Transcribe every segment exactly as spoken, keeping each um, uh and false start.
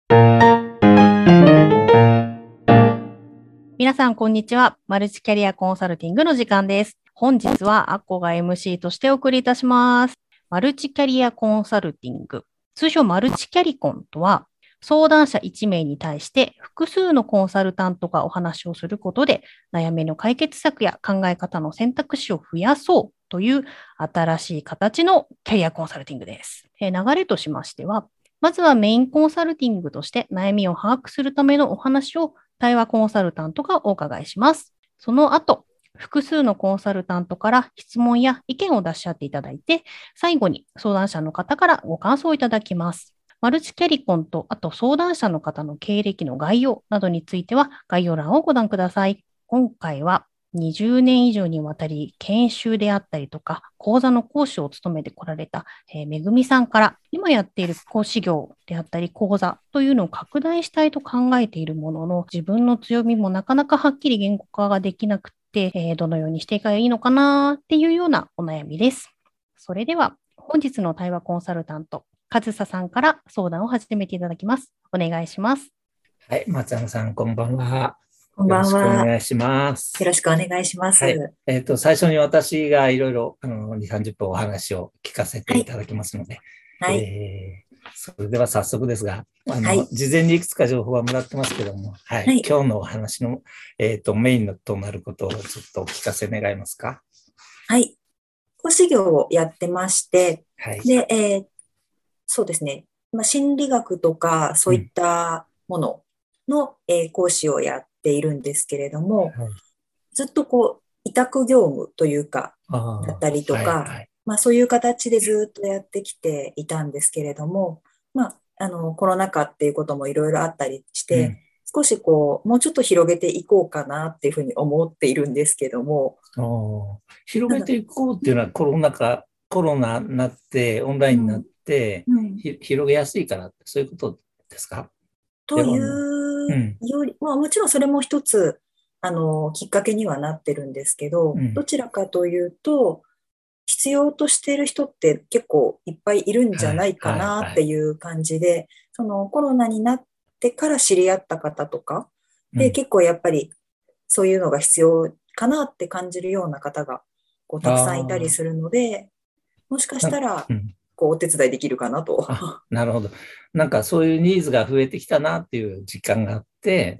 皆さん、こんにちは。マルチキャリアコンサルティングの時間です。本日はアッコが エムシー としてお送りいたします。マルチキャリアコンサルティング、通称マルチキャリコンとは、相談者いち名に対して複数のコンサルタントがお話をすることで、悩みの解決策や考え方の選択肢を増やそうという新しい形のキャリアコンサルティングです。えー、流れとしましては、まずはメインコンサルティングとして悩みを把握するためのお話を対話コンサルタントがお伺いします。その後、複数のコンサルタントから質問や意見を出し合っていただいて、最後に相談者の方からご感想をいただきます。マルチキャリコンと、あと相談者の方の経歴の概要などについては概要欄をご覧ください。今回はにじゅうねん以上にわたり研修であったりとか講座の講師を務めてこられた、えー、めぐみさんから今やっている講師業であったり講座というのを拡大したいと考えているものの、自分の強みもなかなかはっきり言語化ができなくて、えー、どのようにしていけばいいのかなっていうようなお悩みです。それでは本日の対話コンサルタントかずささんから相談を始めていただきます。お願いします。 はい、松山さん、こんばんは。 こんばんよろしくおは。 願いします。 よろしくお願いします。 はい。えっと、最初に私がいろいろ、あの、に、さんじゅっぷんお話を聞かせてはい。 いただきますので、 はい。 えーそれでは早速ですが、あの、 はい。 事前にいくつか情報はもらってますけども、はい。 はい。 今日のお話の、えっと、メインとなることをちょっとお聞かせ願いますか？ はい。講師業をやってまして、 はい。 で、えーそうですね。まあ、心理学とかそういっうん。 たものの、えー講師をやっているんですけれども、 はい。 ずっとこう、委託業務というか、 あだったりあ、はい、 とか、 はい。 まあそういう形でずっとやってきていたんですけれども、まあ、あの、コロナ禍っていうこともいろいろあったりして、 うん。 少しこう、もうちょっと広げていこうかなっていうふうに思っているんですけども、 おー、広ただ、 げていこうっていうのはコロナ禍、コロナになって、オンラインになっうん、 て、 うん、 ひ広げやすいからって、そういうことですか？でといはな、ううん、 より、まあもちろんそれも一つ、あの、きっかけにはなってるんですけど、 うん。 どちらかというと、必要としている人って結構いっぱいいるんじゃはい、 ないかはい、 なはい。 っていう感じで、そのコロナになってから知り合った方とか、で、 うん。 結構やっぱりそういうのが必要かなって感じるような方がこうたくさんいたりああ、 するので、もしかしな、 たらうん。 こうお手伝いできるかなと。 あ、なるほど。なんかそういうニーズが増えてきたなっていう実感があって、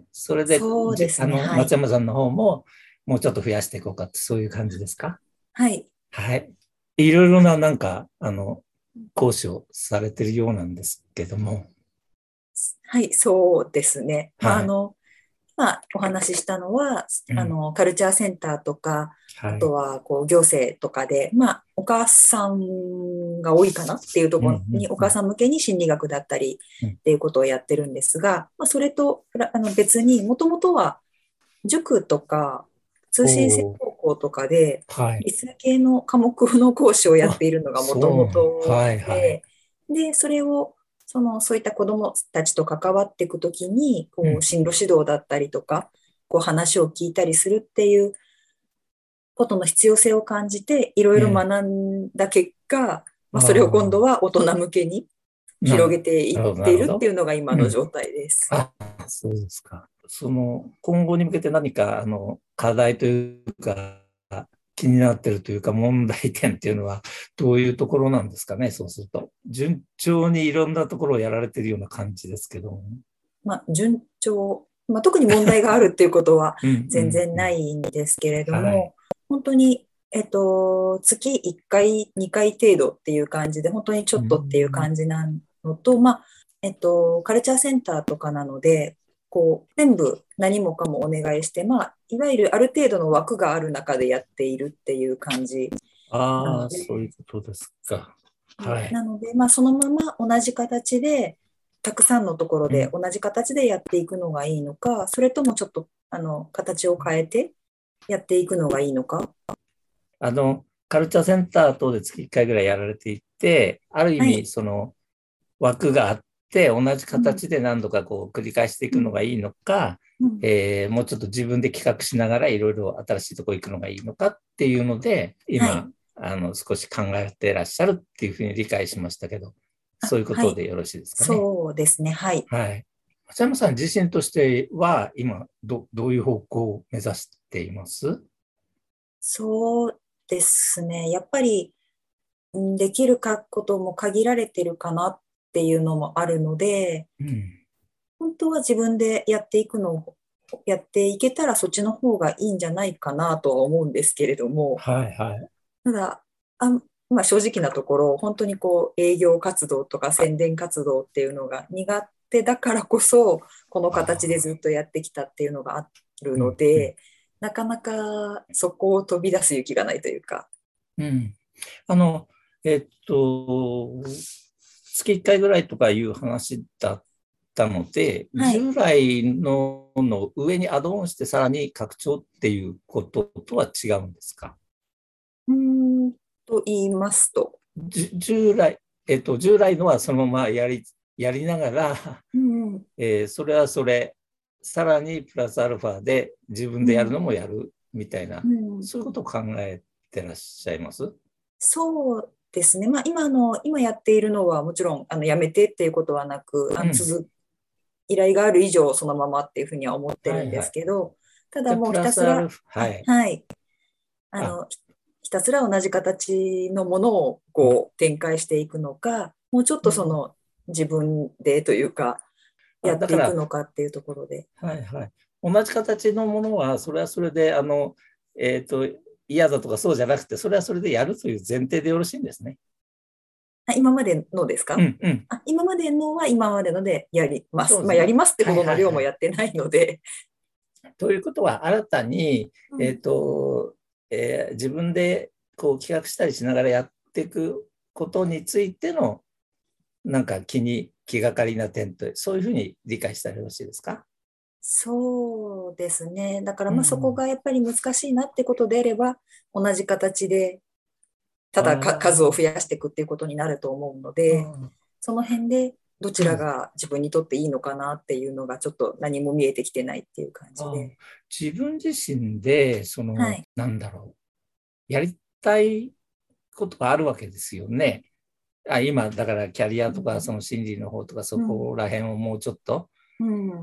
それで、じ、 そうですね。 あの、 はい。 松山さんの方も、もうちょっと増やしていこうかって、そういう感じですか？ はい。 はい。いろいろな、なんか、あの、講師をされてるようなんですけども、 はい、そうですね。まあ、 はい。 あの、まあ、お話ししたのは、 うん。 あの、カルチャーセンターとか、あはい。 とは、こう、行政とかで、まあ、お母さんが多いかなっていうとうん、 ころに、 うん、うん。 お母さん向けに心理学だったりうん。 っていうことをやってるんですが、まあ、それと、あの、別に、もともとは、塾とか、通信制おー、 高校とかで、 はい。 理数系の科目の講師をやっあ、 ているのがもともそう。 とはい、はい。 で、で、それを、その、そういった子どもたちと関わっていくときに、こう、 うん。 進路指導だったりとか、こう、話を聞いたりするっていうことの必要性を感じて、いろいろええ。 学んだ結果、まあ、それを今度ああ、 は大人向けに広な、 げていっなるほど、なているほど。 るっていうのが今うん。 の状態です。 あ、そうですか。その、今後に向けて何か、あの、課題というか、気になってるというか、問題点っていうのは、どういうところなんですかね、そうすると。順調にいろんなところをやられてるような感じですけども。 まあ、順調、まあ、特に問題があるっていうことはうん、う全ん、うん。 然ないんですけれどはい。 も、本当に、えっと、月いっかい、にかい程度っていう感じで、本当にちょうっとっていうん、 感じなのと、まあ、えっと、カルチャーセンターとかなので、こう、全部何もかもお願いして、まあ、いわゆるある程度の枠がある中でやっているっていう感じなああ、そういうので、 ことですか。 はい。 はい。 なので、まあ、そのまま同じ形で、たくさんのところうん。 で同じ形でやっていくのがいいのか、それともちょっと、あの、形を変えてやっていくのがいいのか。 あの、カルチャーセンター等で月いっかいぐらいやられていて、ある意味、 はい。 その枠があって、同じうん、 形で何度かこう繰り返していうん、 くのがいいのか、 うん。 えーもうちょっと自分で企画しながらいろいろ新しいところ行くのがいいのかっていうので、今、 はい。 あの、少し考えていらっしゃるっていうふうに理解しましたけど、 あ、 そういうこはい。 とでよろしいですかね。 そうですね。はい。 はい。 松山さん自身としては今ど、どういう方向を目指しています？ そうですね。やっぱり、うんできるかことも限られてるかなっていうのもあるので、 うん。 本当は自分でやっていくのを、やっていけたらそっちの方がいいんじゃないかなとは思うんですけれども、 はいはい。 ただ、あ、まあ、正直なところ、本当にこう営業活動とか宣伝活動っていうのが苦手だからこそ、この形でずっとやってきたっていうのがあるうんうん。 ので、なかなかそこを飛び出す勇気がないというか。 うん。あの、えっと、月いっかいぐらいとかいう話だったので、 はい。 従来のの上にアドオンしてさらに拡張っていうこととは違うんですか？ うーんと言いますと。 じ従来、えっと、従来のはそのままやり、やりながら、 うんうんえーそれはそれ、さらにプラスアルファで自分でやるのもやるみたいな、 うんそういうことを考えてらっしゃいます？ そうですね。まあ、今の、今やっているのはもちろん、あの、やめてっていうことはなく、あの、 うん。 続、依頼がある以上そのままっていうふうには思ってるんではいはい。 すけど、ただじゃあ、 もうプひたすら、 ラスアルファ、はあ、 い。 はい、ああ、 の、ひひたすら同じ形のものをうん。 こう展開していくのか、もうちょっとそうんの自分でというか、やあ、 っていくだから、 のかっていうところで。 はいはい。同じ形のものは、それはそれで、あの、えっと、嫌だとかそうじゃなくて、それはそれでやるという前提でよろしいんですね。 あ、今までのですか？ うんうん。 あ、今までのは今までのでやります。まあ、やりそうですね。 ますってほはいどの量もはいはい。 やってないので。 ということは、新たに、えっうん、 と、えー自分でこう企画したりしながらやっていくことについての、なんか気に、気がかりな点と、そういうふうに理解したらよろしいですか？ そうですね。だからまあそこうん。 がやっぱり難しいなってことであれば、同じ形でただか数をあ増やしていくっていうことになると思うのあ、 で、 あその辺でどちらうん。 が自分にとっていいのかなっていうのがちょっと何も見えてきてないっていう感じあで。 自分自身で、その、 はい。 なんだろう、やりたいことがあるわけですよね。あ、今、だからキャリアとか、 うん。 その心理の方とか、そうん。 こら辺をもうちょっとうん、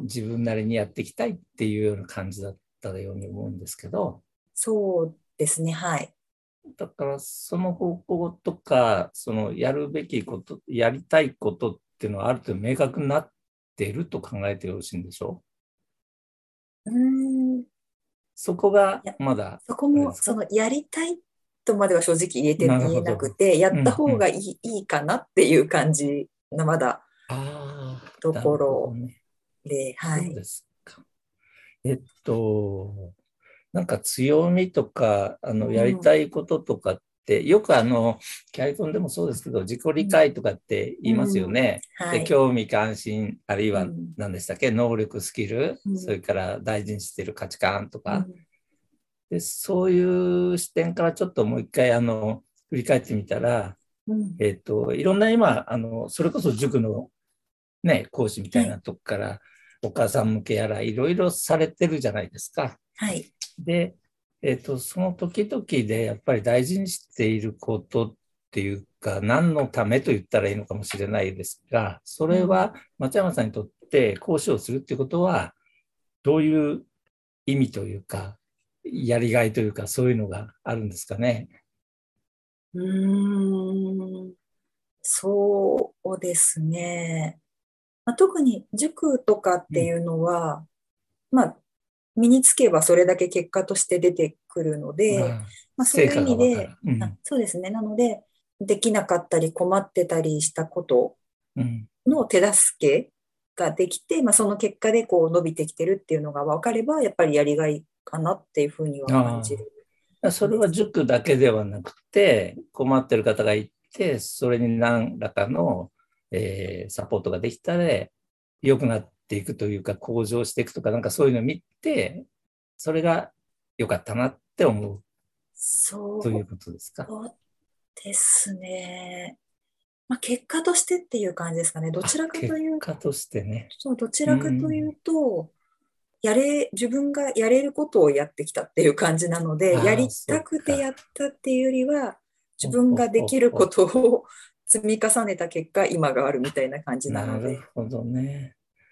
自分なりにやっていきたいっていうような感じだったように思うんですけど、 そうですね。はい。 だからその方向とか、そのやるべきこと、やりたいことっていうのはある程度明確になっていると考えてよろしいんでしょうーん。いう？そこがや、 まだ、 そこも、 あれですか？ その、やりたいとまでは正直言えて、 なる言えなほど。 くて、やったうんうん。 方がいい、いいかなっていう感じのまだああ、 となるほどころね。 で、はい。 そうですか。えっと、なんか強みとか、あの、やりうん。 たいこととかって、よくあの、キャリコンでもそうですけど、自己理うん。 解とかって言いますようん。 ね。で、 はい。 興味関心、あるいはうん。 何でしたっけ、能力、スキル、 うん。 それから大事にしている価値観とか。 うん。 で、そういう視点からちょっともう一回、あの、振り返ってみたら、 うん。 えっと、いろんな今、あの、それこそ塾のね、講師みたはい。 いなとこから、お母さん向けやら、いろいろされてるじゃないですか。 はい。 で、えっと、その時々でやっぱり大事にしていることっていうか、何のためと言ったらいいのかもしれないですが、そうん。 れは松山さんにとって講師をするっていうことは、どういう意味というか、やりがいというか、そういうのがあるんですかね。 うーん。そうですね。まあ、特に塾とかっうん。 ていうのは、まあ、身につけばそれだけ結果として出てくるので、 ああ、 まあ、そういう意成果が味で、 わかる。うあ、 ん。 そうですね。なので、できなかったり困ってたりしたことうん。 の手助けができて、まあ、その結果でこう伸びてきてるっていうのが分かれば、やっぱりやりがいかなっていうふうには感じるああ、それはんです。 塾だけではなくて、困ってる方がいて、それに何らかの、えーサポートができたら、良くなっていくというか、向上していくとか、なんかそういうのを見て、それが良かったなって思うというそことですか。 うですね。まあ、結果としてっていう感じですかね。どちあ、 らかと結いう果としてね。 と、どちうらかというん。 と、やれ、自分がやれることをやってきたっていう感じなので、やああ、 りたそうくてやっか。 たっていうよりは、自分がほほできるこほほ。 とを積み重ねた結果、今があるみたいな感じななので。 るほどね。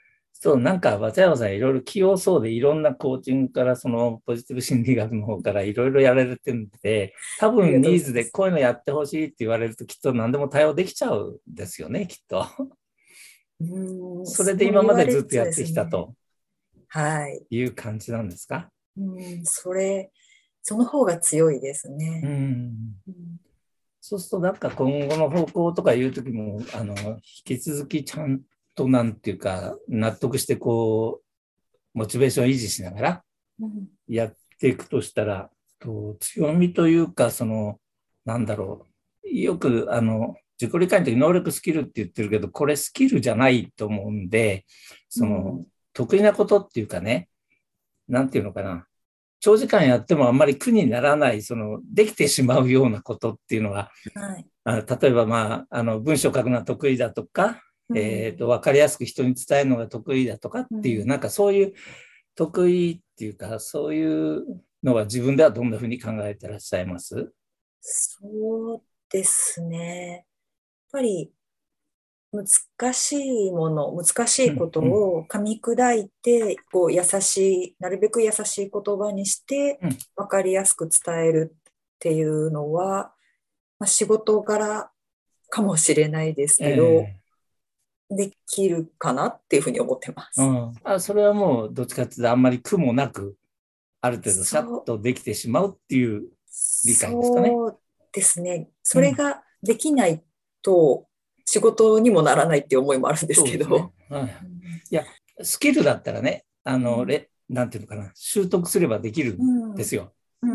そう、なんか松山さんいろいろ器用そうで、いろんなコーチングからそのポジティブ心理学の方からいろいろやられてるんで、多ありがとう分ニーございます。 ズでこういうのやってほしいって言われるときっと何でも対応できちゃうんですよね、きっと。 うーん、 それでそう今まで言われるずっとやってとですね。 きたとはい。 いう感じなんですか？ うん、それ、その方が強いですうね。 ん。 うん、 そうするとなんか今後の方向とかいうときも、あの、引き続きちゃんとなんていうか、納得してこう、モチベーションを維持しながらうん、 やっていくとしたら、と強みというか、その、なんだろう。よく、あの、自己理解の時能力スキルって言ってるけど、これスキルじゃないと思うんで、その、 うん、 得意なことっていうかね、なんていうのかな。長時間やってもあんまり苦にならない、その、できてしまうようなことっていうのは、 はい。 あ例えば、まあ、あの文章を書くのは得意だとか、 うん、 えーと、分かりやすく人に伝えるのが得意だとかっていう、 うん、 なんかそういう得意っていうか、そういうのは自分ではどんなふうに考えてらっしゃいます？ そうですね。やっぱり難しいもの、難しいことうんうんを噛み砕いて、こう優しい、なるべく優しい言葉にしてうん分かりやすく伝えるっていうのは、まあ、仕事柄かもしれないですけど、 えできるかなっていうふうに思ってまーす。 うん、あそれはもうどっちかっていうとあんまり苦もなくある程度シャッそう、 とできてしまうっていう理解ですかね。 そうですね。それうん、 ができないと仕事にもならないっていう思いもあるんですそうですね。 けど。 はい、 うん、 いや、スキルだったらね、あの、 うん、 レなんていうのかな、習得すればできるんうん、 ですよ。 うん、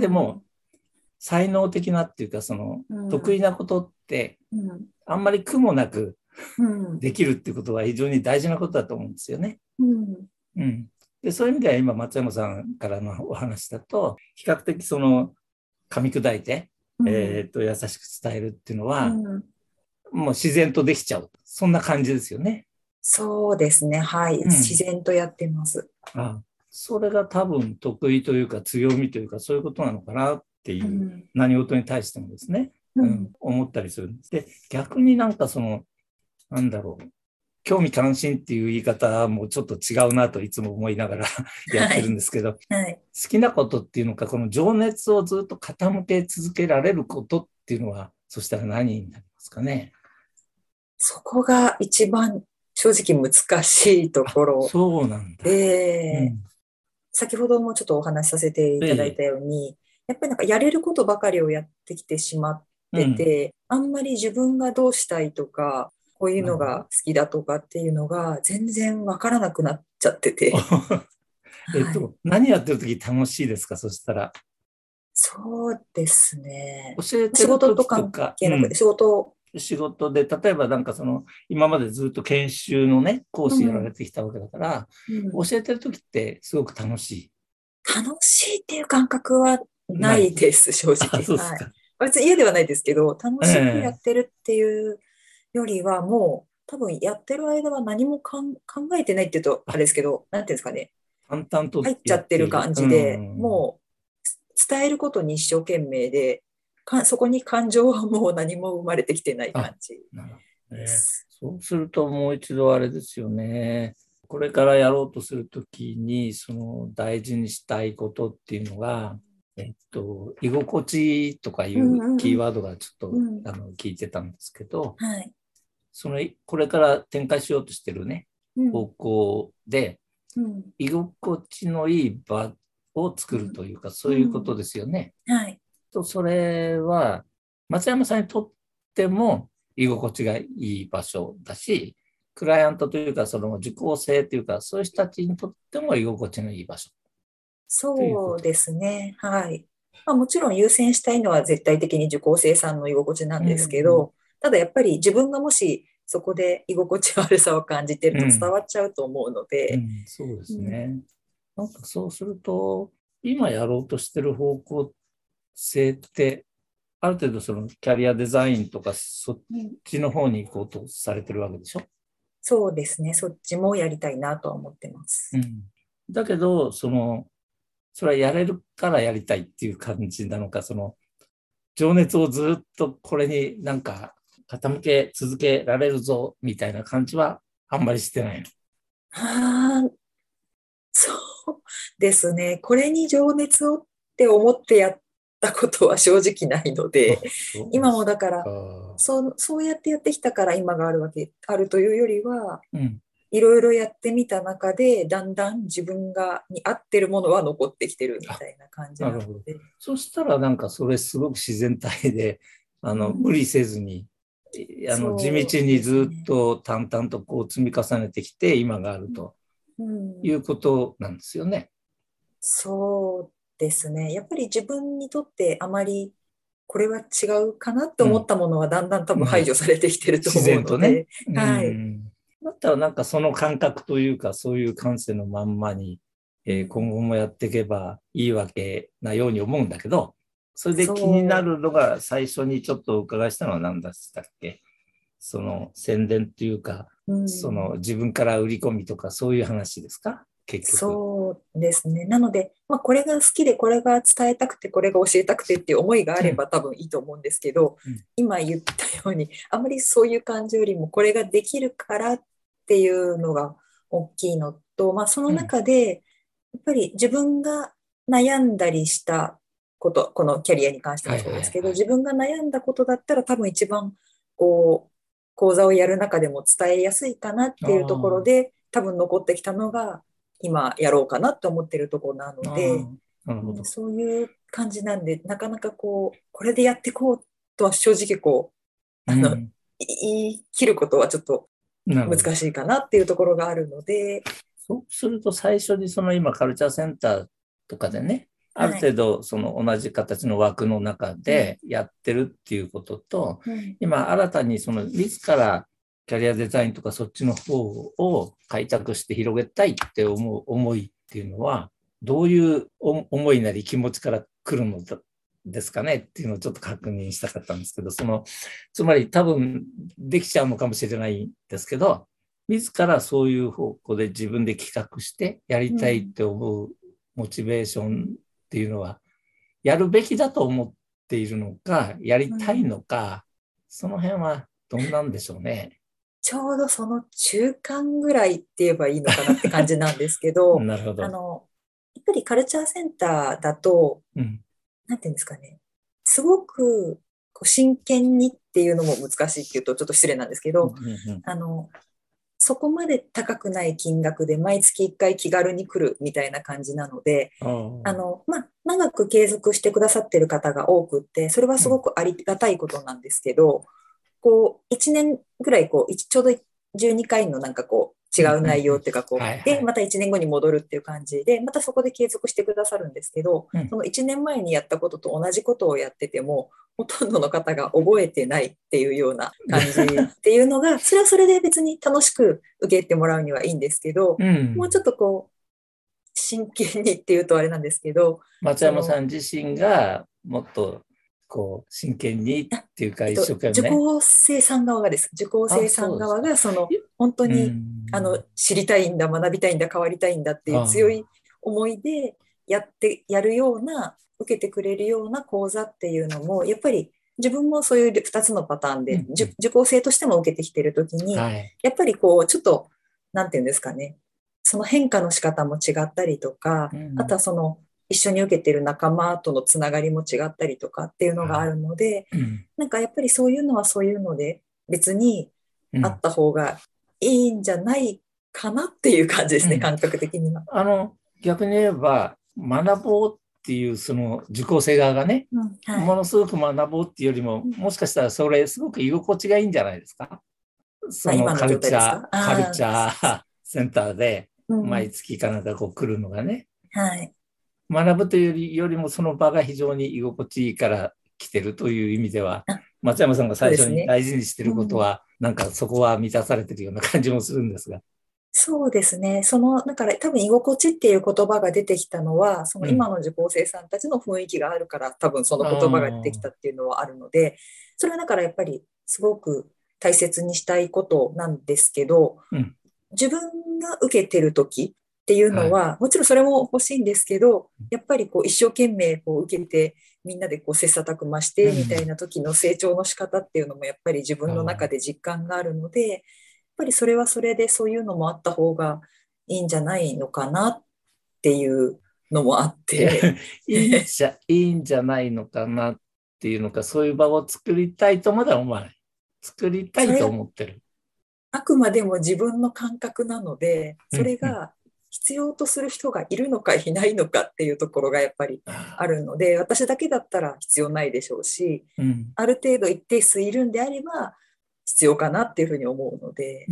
でも、才能的なっていうか、その、 うん、 得意なことって、 うん、 あんまり苦もなくうん、 できるっていうことは非常に大事なことだと思うんですよね。 うん、 うん。で、そういう意味では今、松山さんからのお話だと、比較的その、噛み砕いて、 うん、 えっと、優しく伝えるっていうのうは、 ん。 もう自然とできちゃう。そんな感じですよね。 そうですね。はい。自うん。 然とやってます。 あ、それが多分得意というか強みというかそういうことなのかなっていう、 うん、 何事に対してもですね、うん、 うん、 思ったりするんです。で、逆になんかその、なんだろう、興味関心っていう言い方もちょっと違うなといつも思いながらやってるんはい。 ですけど、好はい。 きなことっていうのか、この情熱をずっと傾け続けられることっていうのは、そしたら何になりますかね。 そこが一番正直難しいとあ、 ころそうなんだ。うで、 ん。 先ほどもちょっとお話しさせていただいたええ、 ように、やっぱりなんかやれることばかりをやってきてしまっうん。 てて、あんまり自分がどうしたいとか、こういうのがなるほど。 好きだとかっていうのが全然わからなくなっちゃってて。はい。 えっと、何やってるとき楽しいですか？そしたら。 そうですね。 教えて仕ると事と関きとか、 係なくて、 うん、 仕事、 仕事で、例えばなんかその、今までずっと研修のね、講師やられうん、 てきたわけだから、 うん、 教えてるときってすごく楽し楽しいっていう感覚はい。ない。 ないです、正あ、 直。はい。 そうですか。 別に嫌ではないですけど、楽しくやええ、 ってるっていうよりは、もう、多分やってる間は何もかん考えてないっていうと、ああ、 れですけど、なんていうんですかね。 淡々と入っちゃやっってる感ている。うじで、 ん。 もう伝えることに一生懸命で、かそこに感情はもう何も生まれてきてない感あ、 じなるほどね。 です。 そうするともう一度あれですよね。これからやろうとするときに、その大事にしたいことっていうのが、えっと、居心地とかいうんうキーうんワードがちょっとうん。うん。 あの聞いてたんですけど、 はい。 そのこれから展開しようとしてるね、方うん。 向で、 うん。 居心地のいい場を作るうん。 というか、そうういうことん。 ですよね。 はい。 と、それは、松山さんにとっても居心地がいい場所だし、クライアントというか、その受講生というか、そういう人たちにとっても居心地のいい場所ということ。 そうですね。はい。まあ、もちろん優先したいのは絶対的に受講生さんの居心地なんうですけん、 ど、ただやっぱり自分がもしそこで居心地悪さを感じてると伝うん、 わっちゃうと思うので、 うん、そうでうん、 すね。なんかそうすると、今やろうとしてる方向性って、ある程度そのキャリアデザインとか、そっうん、 ちの方に行こうとされてるわけでしょ。 そうですね。そっちもやりたいなとは思ってます。 うん。だけど、その、それはやれるからやりたいっていう感じなのか、その、情熱をずっとこれになんか傾け続けられるぞみたいな感じはあんまりしてないの。 あですね。これに情熱をって思ってやったことは正直ないので、今もだからそう、そうやってやってきたから今があるわけ、あるというよりは、 うん、 いろいろやってみた中で、だんだん自分がに合ってるものは残ってきてるみたいな感じなので。 なるほど。そしたらなんかそれすごく自然体で、あの、 うん、 無理せずに、あの、地道にずっと淡々とこう積み重ねてきて今があるということなんですよね。うん、 そうですね。やっぱり自分にとってあまりこれは違うかなと思ったものはだんだん多分排除されてきてると思うので、 自然とね。 はい。 うん、だったらなんかその感覚というかそういう感性のまんまに、えー、今後もやっていけばいいわけなように思うんだけど、それで気になるのが最初にちょっとお伺いしたのは何だったっけ？その宣伝っていうか、うん、その自分から売り込みとかそういう話ですか？結局。 そうですね。なので、まあ、これが好きで、これが伝えたくて、これが教えたくてっていう思いがあれば多分いいと思うんですけど、うん、今言ったように、あまりそういう感じよりも、これができるからっていうのが大きいのと、まあ、その中で、やっぱり自分が悩んだりしたこと、このキャリアに関してもそうですけど、自分が悩んだことだったら多分一番、こう、講座をやる中でも伝えやすいかなっていうところで、多分残ってきたのが、今やろうかなと思ってるところなので、 なるほど、 そういう感じなんで、なかなかこう、これでやっていこうとは正直こう、あの、うん、言い切ることはちょっと難しいかなっていうところがあるので。 そうすると最初にその今カルチャーセンターとかでね、ある程度その同じ形の枠の中でやってるっていうことと、うん、今新たにその自らキャリアデザインとかそっちの方を開拓して広げたいって思う思いっていうのは、どういう思いなり気持ちから来るのですかねっていうのをちょっと確認したかったんですけど、その、つまり多分できちゃうのかもしれないんですけど、自らそういう方向で自分で企画してやりたいって思うモチベーションっていうのは、やるべきだと思っているのか、やりたいのか、その辺はどんなんでしょうね。 ちょうどその中間ぐらいって言えばいいのかなって感じなんですけど、 なるほど。 あの、やっぱりカルチャーセンターだと、 うん、 なんていうんですかね、すごくこう真剣にっていうのも難しいっていうとちょっと失礼なんですけど、うんうん、あの、そこまで高くない金額で毎月いっかい気軽に来るみたいな感じなので、あの、まあ、長く継続してくださってる方が多くって、それはすごくありがたいことなんですけど、うん、こう、いちねんぐらい、こう、ちょうどじゅうにかいのなんかこう、違う内容っていうか、こう、で、またいちねんごに戻るっていう感じで、またそこで継続してくださるんですけど、うん、そのいちねんまえにやったことと同じことをやってても、ほとんどの方が覚えてないっていうような感じっていうのが、それはそれで別に楽しく受けてもらうにはいいんですけど、うん、もうちょっとこう、真剣にっていうとあれなんですけど、 松山さん自身がもっとこう真剣にっていうか一生懸命、 受講生さん側がです。受講生さん側がその本当にあの知りたいんだ、学びたいんだ、変わりたいんだっていう強い思いでやってやるような、受けてくれるような講座っていうのもやっぱり自分もそういうふたつのパターンで、うんうん、受講生としても受けてきてるときに、はい、やっぱりこうちょっとなんていうんですかね、その変化の仕方も違ったりとか、うん、あとはその一緒に受けてる仲間とのつながりも違ったりとかっていうのがあるので、うん、なんかやっぱりそういうのはそういうので別にあった方がいいんじゃないかなっていう感じですね、うん、感覚的には。 あの逆に言えば学ぼうっていうその受講生側がね、うんはい、ものすごく学ぼうっていうよりも、もしかしたらそれすごく居心地がいいんじゃないですか。そのカルチャー、カルチャーセンターで毎月かなんかこう来るのがね。 うん、はい。 学ぶというより、よりもその場が非常に居心地いいから来てるという意味では、松山さんが最初に大事にしてることは、ねうん、なんかそこは満たされてるような感じもするんですが。 そうですね。その、だから多分居心地っていう言葉が出てきたのは、その今の受講生さんたちの雰囲気があるから、多分その言葉が出てきたっていうのはあるので、それはだからやっぱりすごく大切にしたいことなんですけど、うん、自分が受けてる時っていうのは、はい、もちろんそれも欲しいんですけど、やっぱりこう一生懸命こう受けてみんなでこう切磋琢磨してみたいな時の成長の仕方っていうのもやっぱり自分の中で実感があるので、やっぱりそれはそれでそういうのもあった方がいいんじゃないのかなっていうのもあっいて、 いいんじゃ、いいんじゃないのかなっていうのか、そういう場を作りたいとまでは思わない。作りたいとそれが思ってる。 あくまでも自分の感覚なので、そうんうん。 れが必要とする人がいるのかいないのかっていうところがやっぱりああるので、私だけだったら必要ないでしょうし、 ーうんある程度一定数いるんであれば必要かなっていうふうに思うので、 うん。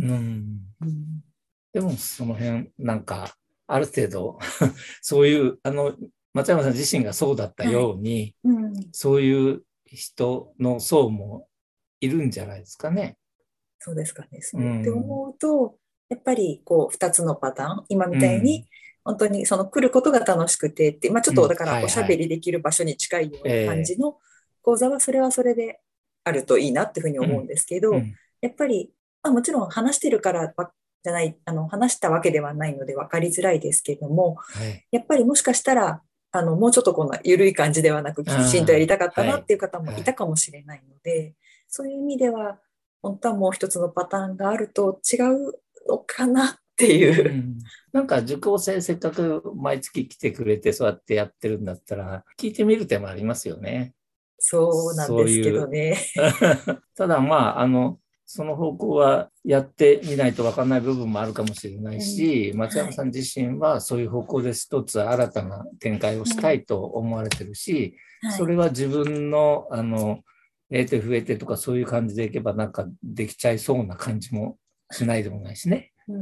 うん、 でもその辺、なんか、ある程度そういう、あの、松山さん自身がそうだったはい、 ように、 うん、 そういう人の層もいるんじゃないですかね。 そうですかね。 うそうってん。 思うと、やっぱりこうふたつのパターン、今みうん。 たいに本当にその来ることが楽しくてって、まあ、ちょっうん。 とだからおしゃはいはい。 べりできる場所に近いような感えじの講座はそれはそれであるといいなっていうふうにー、うん。 思うんですけど、 うん。 やっぱり、まあ、もちろん話してるからわじゃない、あの話したわけではないので分かりづらいですけども、 はい。 やっぱりもしかしたらあのもうちょっとこんな緩い感じではなくきちんとやりあたかっあ、はい。 たなっていう方もいたはい。 かもしれないので、そういう意味では本当はもう一つのパターンがあると違うのかなってういう。 ん。なんか受講生せっかく毎月来てくれてそうやってやってるんだったら、聞いてみる手もありますよね。 そうなんですけそういう。 どね。 ただまあ、あの、その方向はやってみないと分かんない部分もあるかもしれないうん、 し、松はい。 山さん自身はそういう方向で一つ新たな展開をしたうん、 いと思われてるし、 はい。 それは自分の、あの、得て増えてとかそういう感じでいけばなんかできちゃいそうな感じもしないでもないしね。 うん、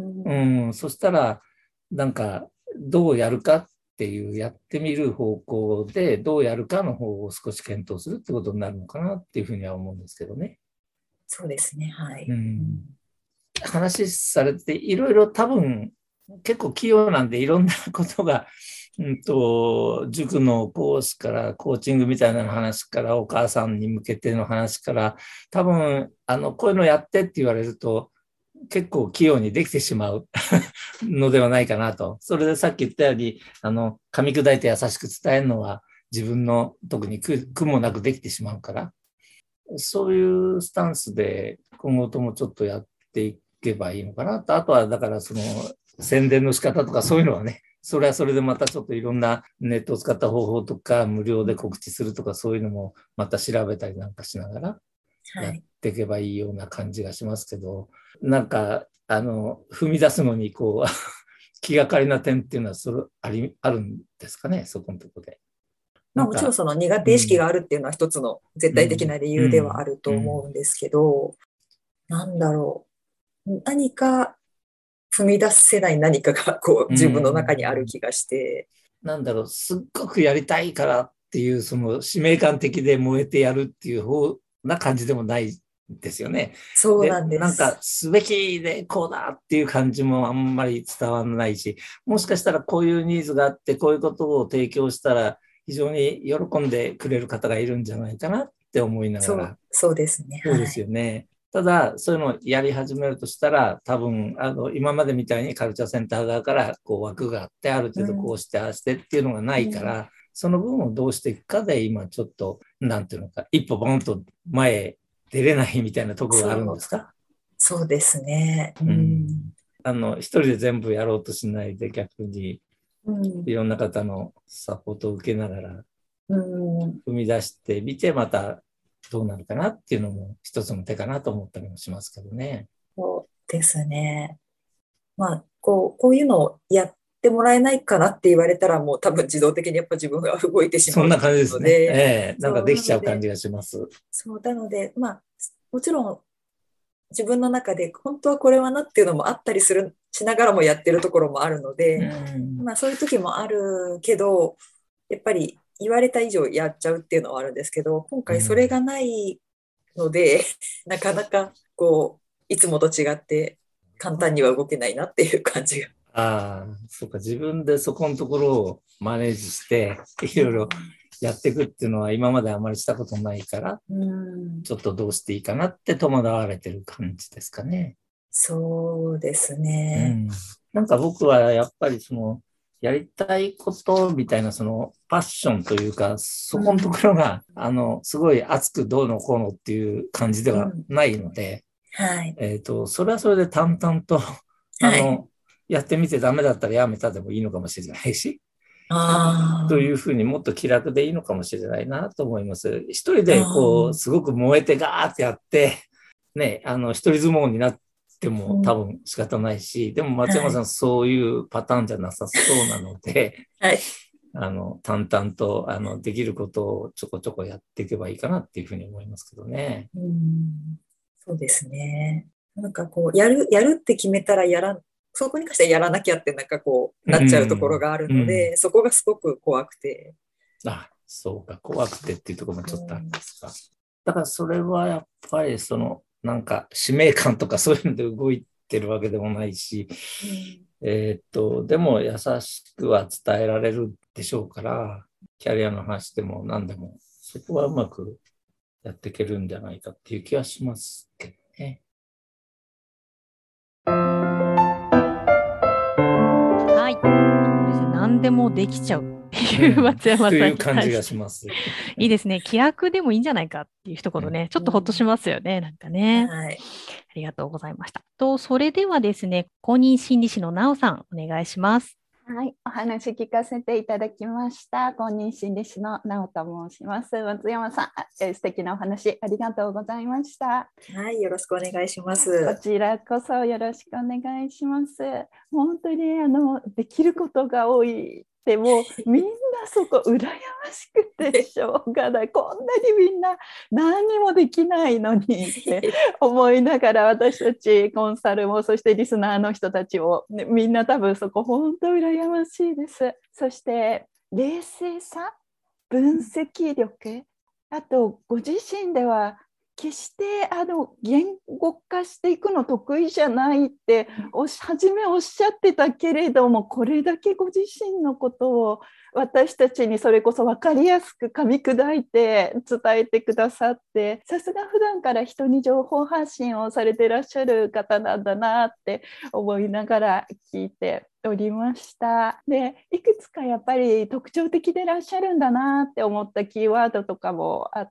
うん、そしたら、なんか、どうやるかっていう、やってみる方向で、どうやるかの方を少し検討するってことになるのかなっていうふうには思うんですけどね。 そうですね。はうい。うん、 ん、 話されて、いろいろ多分、結構器用なんで、いろんなことが、うんと、塾のコースから、コーチングみたいな話から、お母さんに向けての話から、多分、あの、こういうのやってって言われると、結構器用にできてしまうのではないかなと。それでさっき言ったように、あの、噛み砕いて優しく伝えるのは自分の特に苦苦もなくできてしまうから、そういうスタンスで今後ともちょっとやっていけばいいのかなと。あとはだからその宣伝の仕方とかそういうのはね、それはそれでまたちょっといろんなネットを使った方法とか無料で告知するとかそういうのもまた調べたりなんかしながらやっはい。 ていけばいいような感じがしますけど、なんか、あの、踏み出すのに、こう、気がかりな点っていうのは、それあり、あるんですかね、そこのところで。 まあ、 なんか、 もちろんその苦手意識うん、 があるっていうのは一つの絶対的うん、 な理由ではあうん、 ると思うんうん。 ですけど、なんだろう。何か踏み出せない何かがこうう自分の中にあるん、 気がして、 なんだろう、すっごくやりたいからっていう、その使命感的で燃えてやるっていう方な感じでもないですよね。で、 そうなんでなんか、 す。 すべきでこうだっていう感じもあんまり伝わらないし、もしかしたらこういうニーズがあって、こういうことを提供したら、非常に喜んでくれる方がいるんじゃないかなって思いながそう、 ら、 そうですね。 そうですよはい。 ね。ただ、そういうのをやり始めるとしたら、多分、あの、今までみたいにカルチャーセンター側から、こう、枠があって、ある程度こうん、 うして、ああしてっていうのがなうん、 いから、その分をどうしていくかで、今ちょっと、なんていうのか、一歩ボンと前へ出れないみたいなところがあるんそう、 ですか？ そうですね。ううん。 ん、 あの、一人で全部やろうとしないで、逆に、 うん、 いろんな方のサポートを受けながら、 うん、 踏み出してみて、またどうなるかなっていうのも一つの手かなと思ったりもしますけどね。 そうですね。まあ、こう、こういうのをやってもらえないかなって言われたら、もう多分自動的にやっぱ自分が動いてしそんなまうと思う感じですね。 ので、 ええ、なんかそう、 できなので、 ちゃう感じがします。 そう、なので、まあ、もちろん自分の中で本当はこれはなっていうのもあったりする、しながらもやってるところもあるのうで、 ん。 まあそういう時もあるけど、やっぱり言われた以上やっちゃうっていうのはあるんですけど、今回それうん。 がないので、なかなかこう、いつもと違って簡単には動けないなっていう感じが。 ああ、そうか。自分でそこのところをマネージして、いうろいろん、 やっていくっていうのは今まであまりしたことないから、 うん、 ちょっとどうしていいかなって戸惑われてる感じですかね。 そうですね。 うん。なんか僕はやっぱりその、やりたいことみたいなそのパッションというか、そこのとこうん、 ろが、あの、すごい熱くどうのこうのっていう感じでうん、 はないので、 はい、 えっと、それはそれで淡々と、あはい、 の、やってみてダメだったらやめたでもいいのかもしれないし、 あというふうにもっと気楽でいいのかもしれないなと思います。一人あ、 でこう、 あすごく燃えてガーってやって、ね、あの、一人相撲になってあ、うん、 も多分仕方ないし、でも松山はい、 さんそういうパターンじゃなさそうなので、 はい。 あの、淡々と、あの、できることをちょこちょこやっていけばいいかなっていうふうに思いますけどね。 うん、そうですね。なんかこう、やる、やるって決めたらやら、そこに関してはやらなきゃってなんかこう、 うなっちゃうところん。 があるうん。 ので、そこがすごく怖くて。 あ、そうか、怖くてっていうところもうちょっとあるんでん、 すか。だからそれはやっぱりその、なんか使命感とかそういうので動いてるわけでもないし、 うん、 えーっと、でも優しくは伝えられるでしょうから、キャリアの話でも何でも、そこはうまくやっていけるんじゃないかっていう気はしますけどね。 はい。そうですね。何でもできちゃうっていううん。 松山とさんにいう感じ対して。 がします。 いいですね。気楽でもいいんじゃないかっていう一言ね、ちょっとほっとしうん、 ますよね。なんかね。 はい。 ありがとうございました。と、それではですね、公認心理師のなおさん、お願いします。 はい、お話聞かせていただきました。公認心理師の直と申します。松山さん、えー素敵なお話ありがとうございました。 はい、よろしくお願いしまこす。 ちらこそよろしくお願いします。本当にあのできることが多い。でもみんなそこ羨ましくてしょうがない。こんなにみんな何にもできないのにって思いながら、私たちコンサルもそしてリスナーの人たちを、ね、みんな多分そこ本当羨ましいです。そして冷静さ、分析力、あとご自身では決してあの言語化していくの得意じゃないっておし初めおっしゃってたけれども、これだけご自身のことを私たちにそれこそ分かりやすく噛み砕いて伝えてくださって、さすが普段から人に情報発信をされていらっしゃる方なんだなって思いながら聞いておりました。で、いくつかやっぱり特徴的でいらっしゃるんだなって思ったキーワードとかもあって、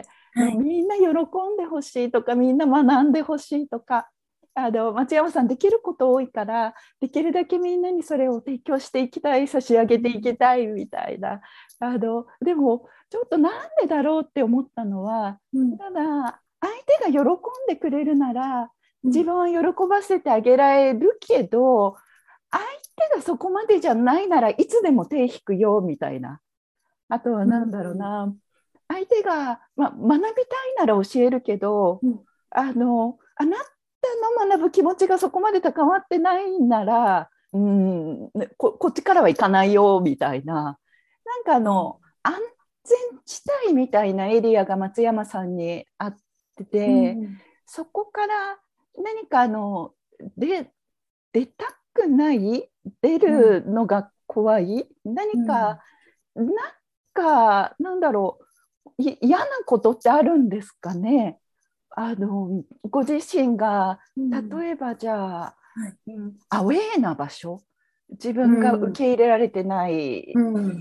はい。 みんな喜んでほしいとか、みんな学んでほしいとか、あの松山さんできること多いから、できるだけみんなにそれを提供していきたい、差し上げていきたいみたいな。あのでもちょっとなんでだろうって思ったのは、 うん、 ただ相手が喜んでくれるならうん、 自分を喜ばせてあげられるけど、相手がそこまでじゃないならいつでも手引くよみたいな。あとはうん、 何だろうな、相手が、ま、学びたいなら教えるけど、 うん、 あのあなたの学ぶ気持ちがそこまで高まってないなら、うん、こ, こっちからは行かないよみたいな、なんかあの安全地帯みたいなエリアが松山さんにあってて、 うん、 そこから何かあので出たくない、出うん、 るのが怖い、何か、なんかなんだろう、嫌なことってあるんですかね。あのご自身がうん、 例えばじゃあ、 はい。 うん、アウェーな場所、自う分が受ん、 け入れられてないうん、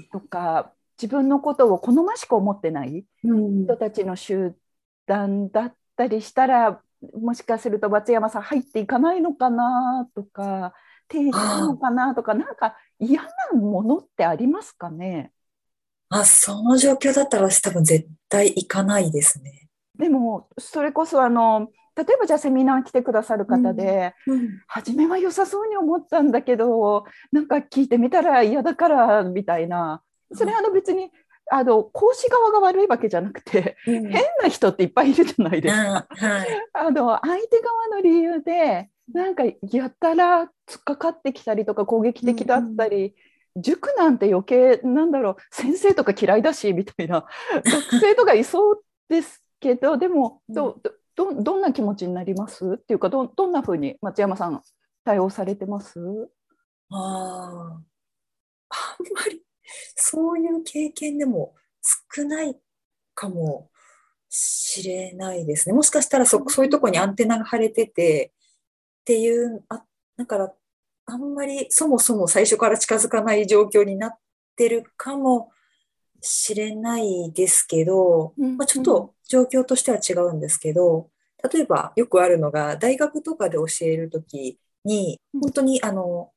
とか、自分のことを好ましく思ってないうん、 人たちの集団だったりしたら、もしかすると松山さん入っていかないのかなとか、手引くのあかなとか、なんか嫌なものってありますかね。 あ、あ、その状況だったら私多分絶対行かないですね。 でもそれこそあの例えばじゃあセミナー来てくださるうん、 方で、 うん、 初めは良さそうに思ったんだけど、なんか聞いてみたら嫌だからみたいな、それはあの別にあの講師側が悪いわけじゃなくて、 うん、 変な人っていっぱいいるじゃないですか。 あ、はい。 あの相手側の理由でなんかやたら突っかかってきたりとか攻撃うん、 的だうん。 ったり、塾なんて余計なんだろう、先生とか嫌いだしみたいな学生とかいそうですけど、でもどどどんな気持ちになりますっていうか、どどんなふうに松山さん対応されてます？ ああ、あんまりそういう経験でも少ないかもしれないですね。もしかしたらそ、そういうところにアンテナが張れててっていう、あ、だからあんまりそもそも最初から近づかない状況になってるかもしれないですけど、 うんまあ、ちょうんっと状況としては違うんですけど、例えばよくあるのが大学とかで教えるときに、 うん本当にあの、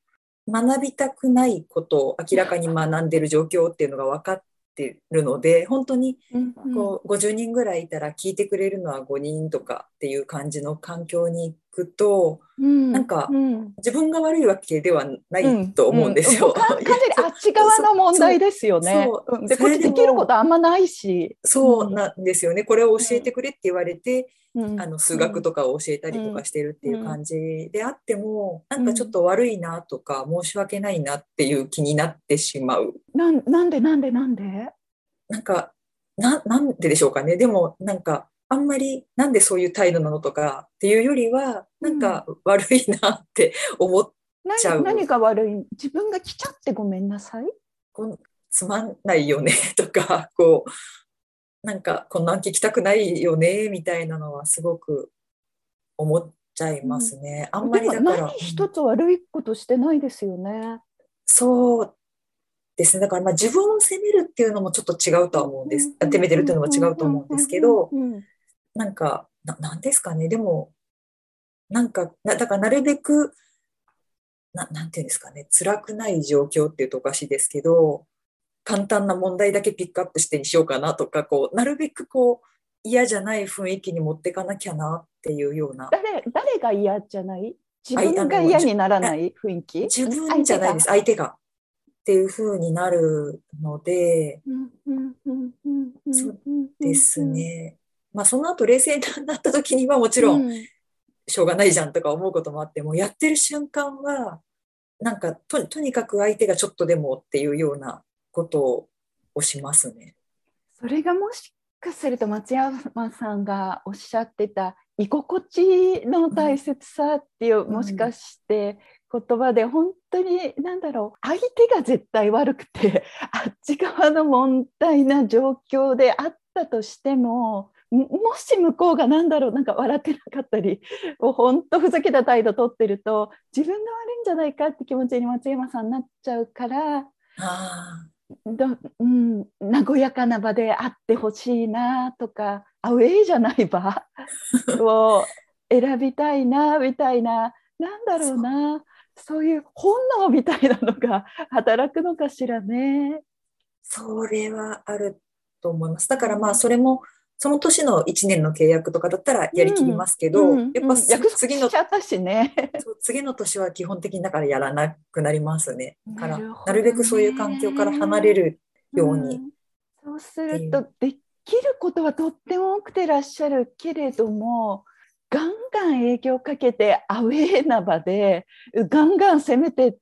学びたくないことを明らかに学んでる状況っていうのが分かってるので、本当にこうごじゅうにんぐらいいたら聞いてくれるのはごにんとかっていう感じの環境に行くと、うん、なんか、うん、自分が悪いわけではないと思うんですよ。 うんうん、完全にあっち側の問題ですよね。そうそうでこっちできることあんまないし。 そうなんですよね。これを教えてくれって言われて、うん、あの数学とかを教えたりとかしてるっていう感じであっても、うん、なんかちょっと悪いなとか申し訳ないなっていう気になってしまう。 な、なんでなんでなんでなんかな、なんででしょうかね。でもなんかあんまりなんでそういう態度なのとかっていうよりはなんか悪いなって思っちゃう。 うん、何, 何が悪い？自分が来ちゃってごめんなさい。 こうつまんないよねとか、こうなんかこんな聞きたくないよねみたいなのはすごく思っちゃいますね。うん、あんまりだから。 でも何一つ悪いことしてないですよね。 そうですね。だからまあ自分を責めるっていうのもちょっと違うとは思うんです。責めてるっていうのも違うと思うんですけど、なんかな、なんですかね。でもなんかだからなるべくななんていうんですかね。辛くない状況っていうとおかしいですけど。簡単な問題だけピックアップしてにしようかなとか、こうなるべくこう嫌じゃない雰囲気に持っていかなきゃなっていうような。 誰、誰が嫌じゃない？自分が嫌にならない雰囲気？ 自分じゃないです、相手がっていう風になるので、そうですね。まあその後冷静になった時にはもちろんしょうがないじゃんとか思うこともあっても、やってる瞬間はなんか と, とにかく相手がちょっとでもっていうようなことをしますね。 それがもしかすると松山さんがおっしゃってた居心地の大切さっていう、うん、もしかして言葉で本当に何だろう、相手が絶対悪くてあっち側の問題な状況であったとしても、もし向こうが何だろう、なんか笑ってなかったりもう本当ふざけた態度取ってると自分が悪いんじゃないかって気持ちに松山さんになっちゃうから、 あどうん、和やかな場であってほしいなとか、アウェイじゃない場を選びたいなみたいな、なんだろうな、そういう本能みたいなのが働くのかしらね。 それはあると思います。だからまあそれもその年のいちねんの契約とかだったらやりきりますけど、うんうん、やっぱ、うん、次の次の年は基本的にだからやらなくなりますね。だから な, なるべくそういう環境から離れるように、うん、 そうするとできることはとっても多くてらっしゃるけれども、ガンガン影響かけてアウェーな場でガンガン攻めてって、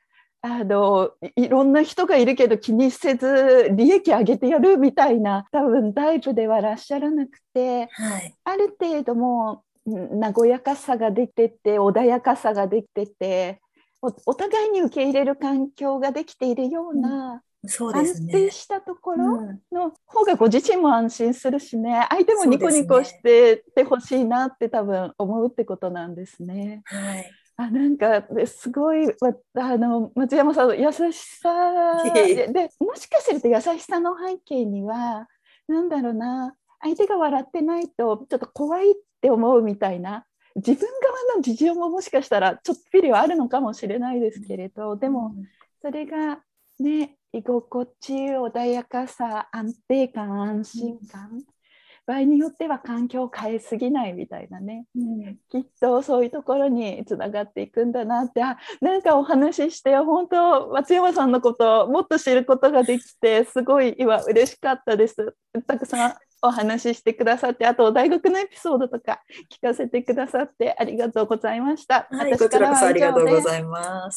あのいろんな人がいるけど気にせず利益上げてやるみたいな多分タイプではいらっしゃらなくて、 はい、 ある程度も和やかさができてて穏やかさができてて お, お互いに受け入れる環境ができているような、 うん、そうですね、 安定したところの方がご自身も安心するしね、相手もニコニコしててほしいなって多分思うってことなんですね。 はい、 あ、なんかすごいあの松山さんの優しさで、もしかすると優しさの背景にはなんだろうな、相手が笑ってないとちょっと怖いって思うみたいな自分側の事情ももしかしたらちょっぴりはあるのかもしれないですけれど、でもそれがね、居心地、穏やかさ、安定感、安心感、うん、場合によっては環境を変えすぎないみたいなね、うん、きっとそういうところにつながっていくんだなって、あ、なんかお話しして本当松山さんのことをもっと知ることができてすごい今嬉しかったです。たくさんお話ししてくださって、あと大学のエピソードとか聞かせてくださってありがとうございました。 はい、こちらこそありがとうございます。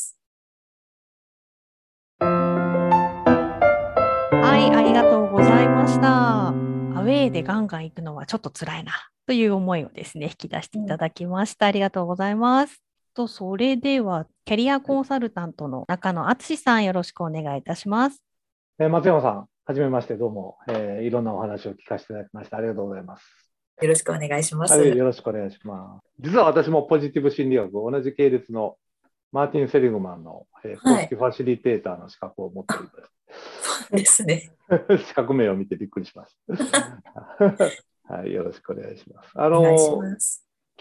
はい、ありがとうございました。アウェーでガンガン行くのはちょっと辛いなという思いをですね、引き出していただきました。うん、ありがとうございます。と、それではキャリアコンサルタントの中野敦さん、よろしくお願いいたします。 えー、松山さん、はじめまして、どうも、えー、いろんなお話を聞かせていただきました。ありがとうございます。 よろしくお願いします。 はい、よろしくお願いします。実は私もポジティブ心理学、同じ系列のマーティン・セリグマンの、えー、公式ファシリテーターの資格を持っております。 そうですね。 資格名を見てびっくりしました。はい、よろしくお願いします。あの、 お願いします。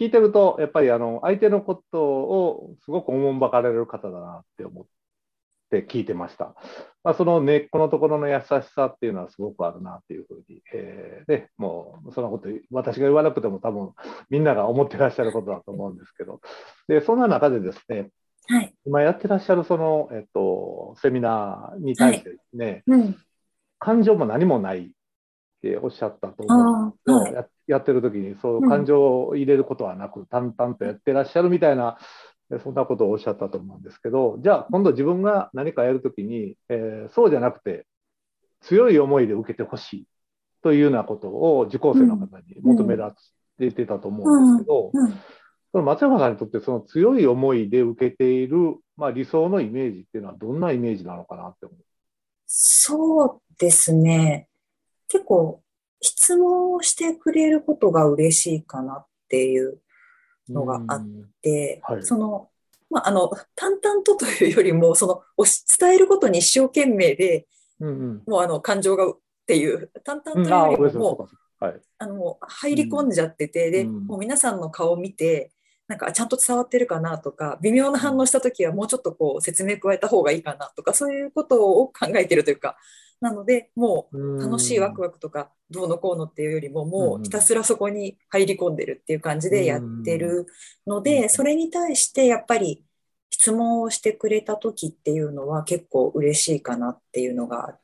聞いてると、やっぱりあの相手のことをすごくおもんばかれる方だなって思って聞いてました。まあ、その根っこのところの優しさっていうのはすごくあるなっていうふうに、えー、でもうそんなこと私が言わなくても多分みんなが思ってらっしゃることだと思うんですけど、でそんな中でですね、 はい、今やってらっしゃるその、えっと、セミナーに対してですね、はい、うん、感情も何もないっておっしゃったと思うんですけど、はい、や, やってる時にそう感情を入れることはなく、うん、淡々とやってらっしゃるみたいな、そんなことをおっしゃったと思うんですけど、じゃあ今度自分が何かやるときに、えー、そうじゃなくて強い思いで受けてほしいというようなことを受講生の方に求められてたと思うんですけど、その松山さんにとってその強い思いで受けている、まあ、理想のイメージっていうのはどんなイメージなのかなって思う。 そうですね。結構質問をしてくれることが嬉しいかなっていうのがあって、はい、その、まあ、あの淡々とというよりもその伝えることに一生懸命で、うんうん、もうあの感情がっていう淡々というよりももう、はい、あの入り込んじゃってて、うん、でもう皆さんの顔を見てなんかちゃんと伝わってるかなとか、微妙な反応したときはもうちょっとこう説明加えた方がいいかなとか、そういうことを考えてるというか、なのでもう楽しいワクワクとかどうのこうのっていうよりも、もうひたすらそこに入り込んでるっていう感じでやってるので、それに対してやっぱり質問をしてくれたときっていうのは結構嬉しいかなっていうのがあって、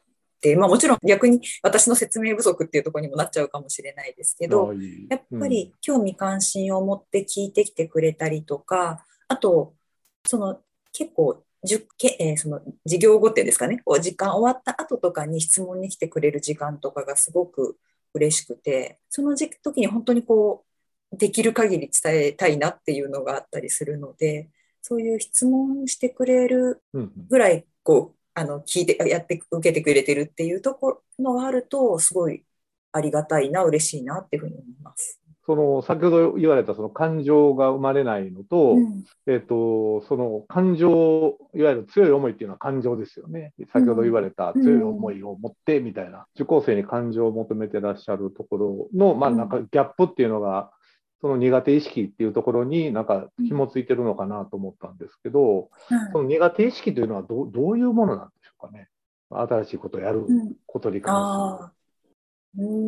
まあ、もちろん逆に私の説明不足っていうところにもなっちゃうかもしれないですけど、やっぱり興味関心を持って聞いてきてくれたりとか、あとその結構えー、その授業後ってですかね、こう時間終わった後とかに質問に来てくれる時間とかがすごく嬉しくて、その時に本当にこうできる限り伝えたいなっていうのがあったりするので、そういう質問してくれるぐらいこうあの聞いてやって受けてくれてるっていうところがあると、すごいありがたいな、嬉しいなっていうふうに思います。 その先ほど言われたその感情が生まれないのと、うん、えーと、その感情、いわゆる強い思いっていうのは感情ですよね。先ほど言われた強い思いを持ってみたいな、受講生に感情を求めてらっしゃるところの、まあ、なんかギャップっていうのが、その苦手意識っていうところになんか紐ついてるのかなと思ったんですけど、うん、その苦手意識というのはどう、どういうものなんでしょうかね。新しいことをやることに関する。うん、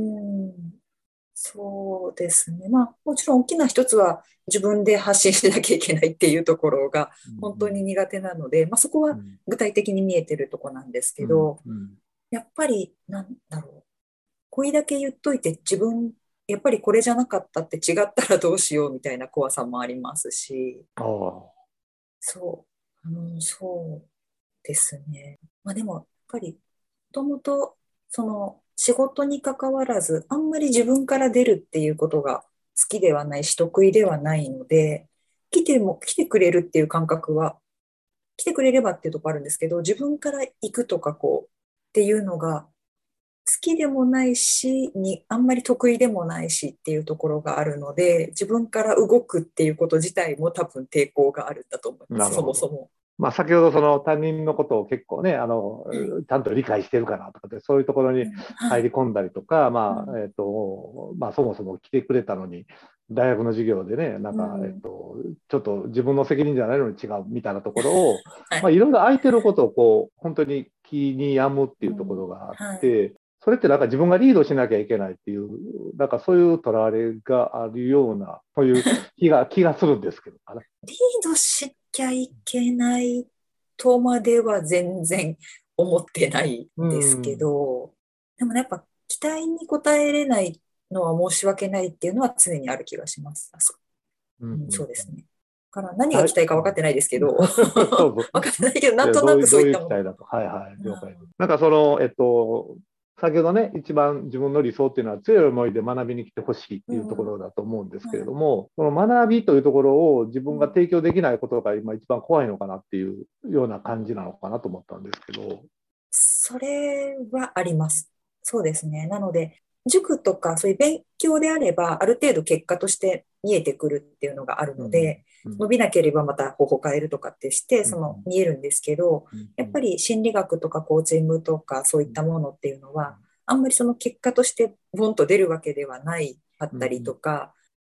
うんそうですね。まあ、もちろん大きな一つは自分で発信しなきゃいけないっていうところが本当に苦手なので、まあ、そこは具体的に見えてるところなんですけど、うんうん、やっぱりなんだろう。これだけ言っといて自分、やっぱりこれじゃなかったって違ったらどうしようみたいな怖さもありますし、あそう、あの、そうですね。まあ、でもやっぱりもともとその仕事に関わらずあんまり自分から出るっていうことが好きではないし得意ではないので、来ても来てくれるっていう感覚は来てくれればっていうところあるんですけど、自分から行くとかこうっていうのが好きでもないしにあんまり得意でもないしっていうところがあるので、自分から動くっていうこと自体も多分抵抗があるんだと思います。そもそも。 まあ、先ほどその他人のことを結構ね、あの、はい、ちゃんと理解してるかなとかで、そういうところに入り込んだりとか、はい、まあ、えっと、まあ、そもそも来てくれたのに、大学の授業でね、なんか、うん、えっと、ちょっと自分の責任じゃないのに違うみたいなところを、はい、まあ、いろいろ相手のことをこう、本当に気に病むっていうところがあって、うんはい、それってなんか自分がリードしなきゃいけないっていう、なんかそういうとらわれがあるような、そういう気が、気がするんですけど。 リードしきゃいけないとまでは全然思ってないんですけど、うん、でもやっぱ期待に応えれないのは申し訳ないっていうのは常にある気がします。うんうん、そうですね。だから何が期待か分かってないですけど、分かってないけど、なんとなくそういったもの。 はいはい、了解です。なんかその、えっと、先ほどね、一番自分の理想っていうのは強い思いで学びに来てほしいっていうところだと思うんですけれども、うん、その学びというところを自分が提供できないことが今一番怖いのかなっていうような感じなのかなと思ったんですけど。 それはあります。そうですね。なので、塾とかそういう勉強であれば、ある程度結果として見えてくるっていうのがあるので、うんうん、伸びなければまた方法変えるとかってして、その見えるんですけど、うんうん、やっぱり心理学とかコーチングとかそういったものっていうのは、あんまりその結果としてボンと出るわけではないかったりとか、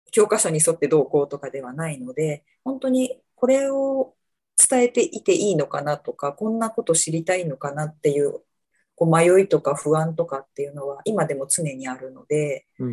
教科書に沿ってどうこうとかではないので、本当にこれを伝えていていいのかなとか、こんなこと知りたいのかなっていう、こう迷いとか不安とかっていうのは今でも常にあるので、うん、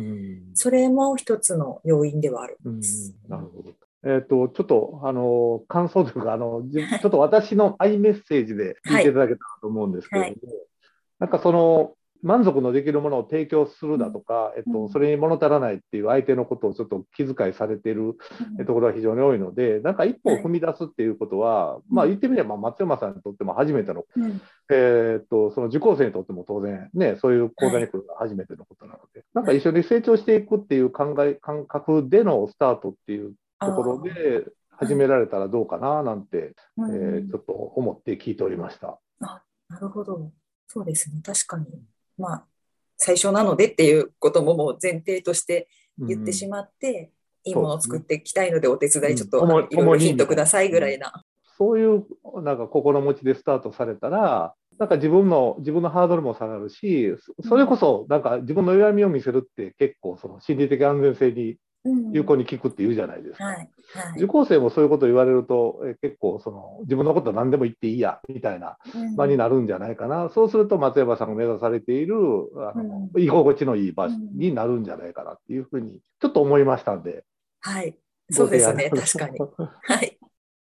それも一つの要因ではあるんです。 うん、なるほど。えーと、ちょっとあの感想というかあの、ちょっと私のアイメッセージで聞いていただけたらと思うんですけれども、はいはい、なんかその満足のできるものを提供するだとか、えっと、それに物足らないっていう相手のことをちょっと気遣いされているところが非常に多いので、なんか一歩を踏み出すっていうことは、まあ言ってみれば松山さんにとっても初めての、えっと、その受講生にとっても当然ね、そういう講座に来るのが初めてのことなので、なんか一緒に成長していくっていう考え、感覚でのスタートっていうところで始められたらどうかななんて、えー、ちょっと思って聞いておりました。 あ、なるほど。そうですね。確かに。まあ、最初なのでっていうことももう前提として言ってしまって、うん、いいものを作っていきたいのでお手伝いちょっと、うん、いろいろヒントくださいぐらいな。 そういうなんか心持ちでスタートされたら、なんか自分の自分のハードルも下がるし、それこそなんか自分の弱みを見せるって結構その心理的安全性に有効に効くって言うじゃないですか。うんはいはい、受講生もそういうことを言われると、え結構その自分のことは何でも言っていいやみたいな場になるんじゃないかな。うん、そうすると松山さんが目指されているあの、うん、居心地のいい場所になるんじゃないかなっていうふうにちょっと思いましたんで。 はい、そうですね、確かに。はい。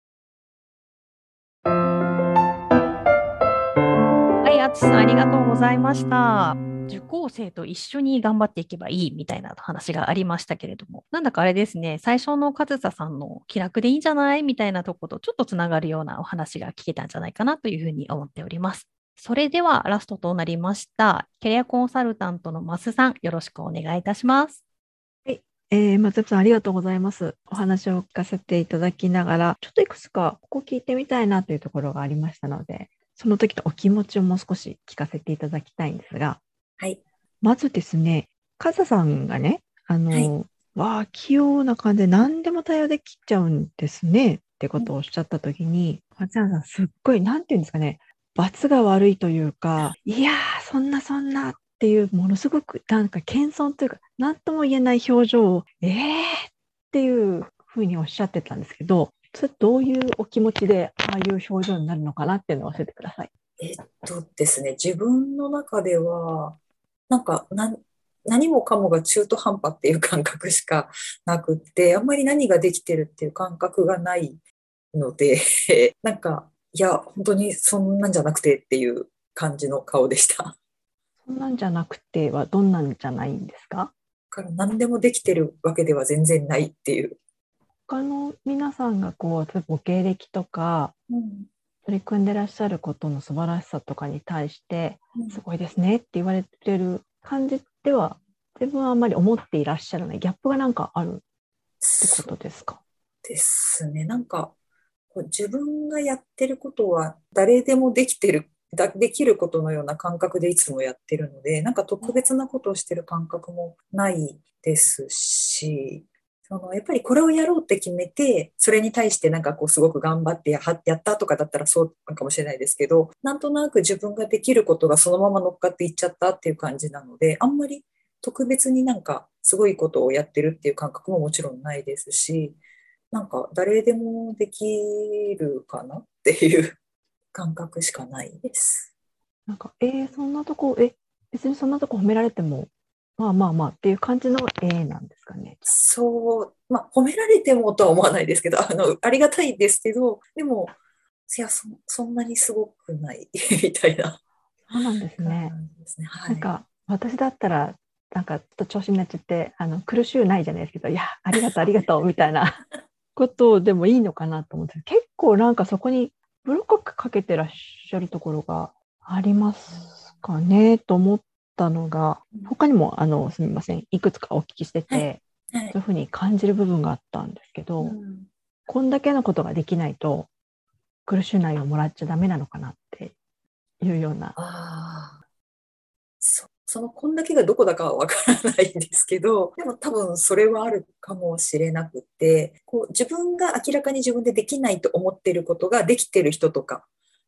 はい、あつさんありがとうございました。受講生と一緒に頑張っていけばいいみたいな話がありましたけれども、なんだかあれですね、最初の上総さんの気楽でいいんじゃないみたいなところとちょっとつながるようなお話が聞けたんじゃないかなというふうに思っております。それではラストとなりました、キャリアコンサルタントの増さん、よろしくお願いいたします。 はい、えー、松山さんありがとうございます。お話を聞かせていただきながら、ちょっといくつかここ聞いてみたいなというところがありましたので、その時のお気持ちをもう少し聞かせていただきたいんですが、 はい。 まずですね、かささんがね、あの、はい、わあ、器用な感じで何でも対応できちゃうんですねってことをおっしゃったときに、松山さん、すっごい、なんていうんですかね、罰が悪いというか、いやー、そんなそんなっていう、ものすごく、なんか謙遜というか、なんとも言えない表情を、えーっていうふうにおっしゃってたんですけど、それどういうお気持ちで、ああいう表情になるのかなっていうのを教えてください。 えっとですね、自分の中では、なんかな何もかもが中途半端っていう感覚しかなくって、あんまり何ができてるっていう感覚がないので、なんか、いや、本当にそんなんじゃなくてっていう感じの顔でした。 そんなんじゃなくてはどんなんじゃないんですか？だから何でもできてるわけでは全然ないっていう。 他の皆さんがこう、例えばご経歴とか、うん取り組んでらっしゃることの素晴らしさとかに対して、うん、すごいですねって言われてる感じでは自分はあんまり思っていらっしゃらないギャップがなんかあるってことですか？ そうですね。なんかこう自分がやってることは誰でもできてるだできることのような感覚でいつもやってるので、なんか特別なことをしてる感覚もないですし、そのやっぱりこれをやろうって決めて、それに対してなんかこうすごく頑張って や, やったとかだったらそうかもしれないですけど、なんとなく自分ができることがそのまま乗っかっていっちゃったっていう感じなので、あんまり特別になんかすごいことをやってるっていう感覚ももちろんないですし、なんか誰でもできるかなっていう感覚しかないです。 なんかえー、そんなとこえ別にそんなとこ褒められてもまあまあまあっていう感じの絵なんですかね。 そう、まあ、褒められてもとは思わないですけど、あの、ありがたいですけど、でも、いや、そ、そんなにすごくないみたいな。 そうなんですね。 ですね、はい、 なんか、私だったら、なんか、ちょっと調子になっちゃって、あの、苦しゅうないじゃないですけど、いや、ありがとう、ありがとう、みたいなことでもいいのかなと思って、結構なんかそこにブロックかけてらっしゃるところがありますかね、と思って、たのが他にもあのすみませんいくつかお聞きしてて、はいはい、そういうふうに感じる部分があったんですけど、うん、こんだけのことができないと苦しゅうないをもらっちゃダメなのかなっていうような。 あ そ, そのこんだけがどこだかはわからないんですけど、でも多分それはあるかもしれなくて、こう自分が明らかに自分でできないと思っていることができてる人とかっ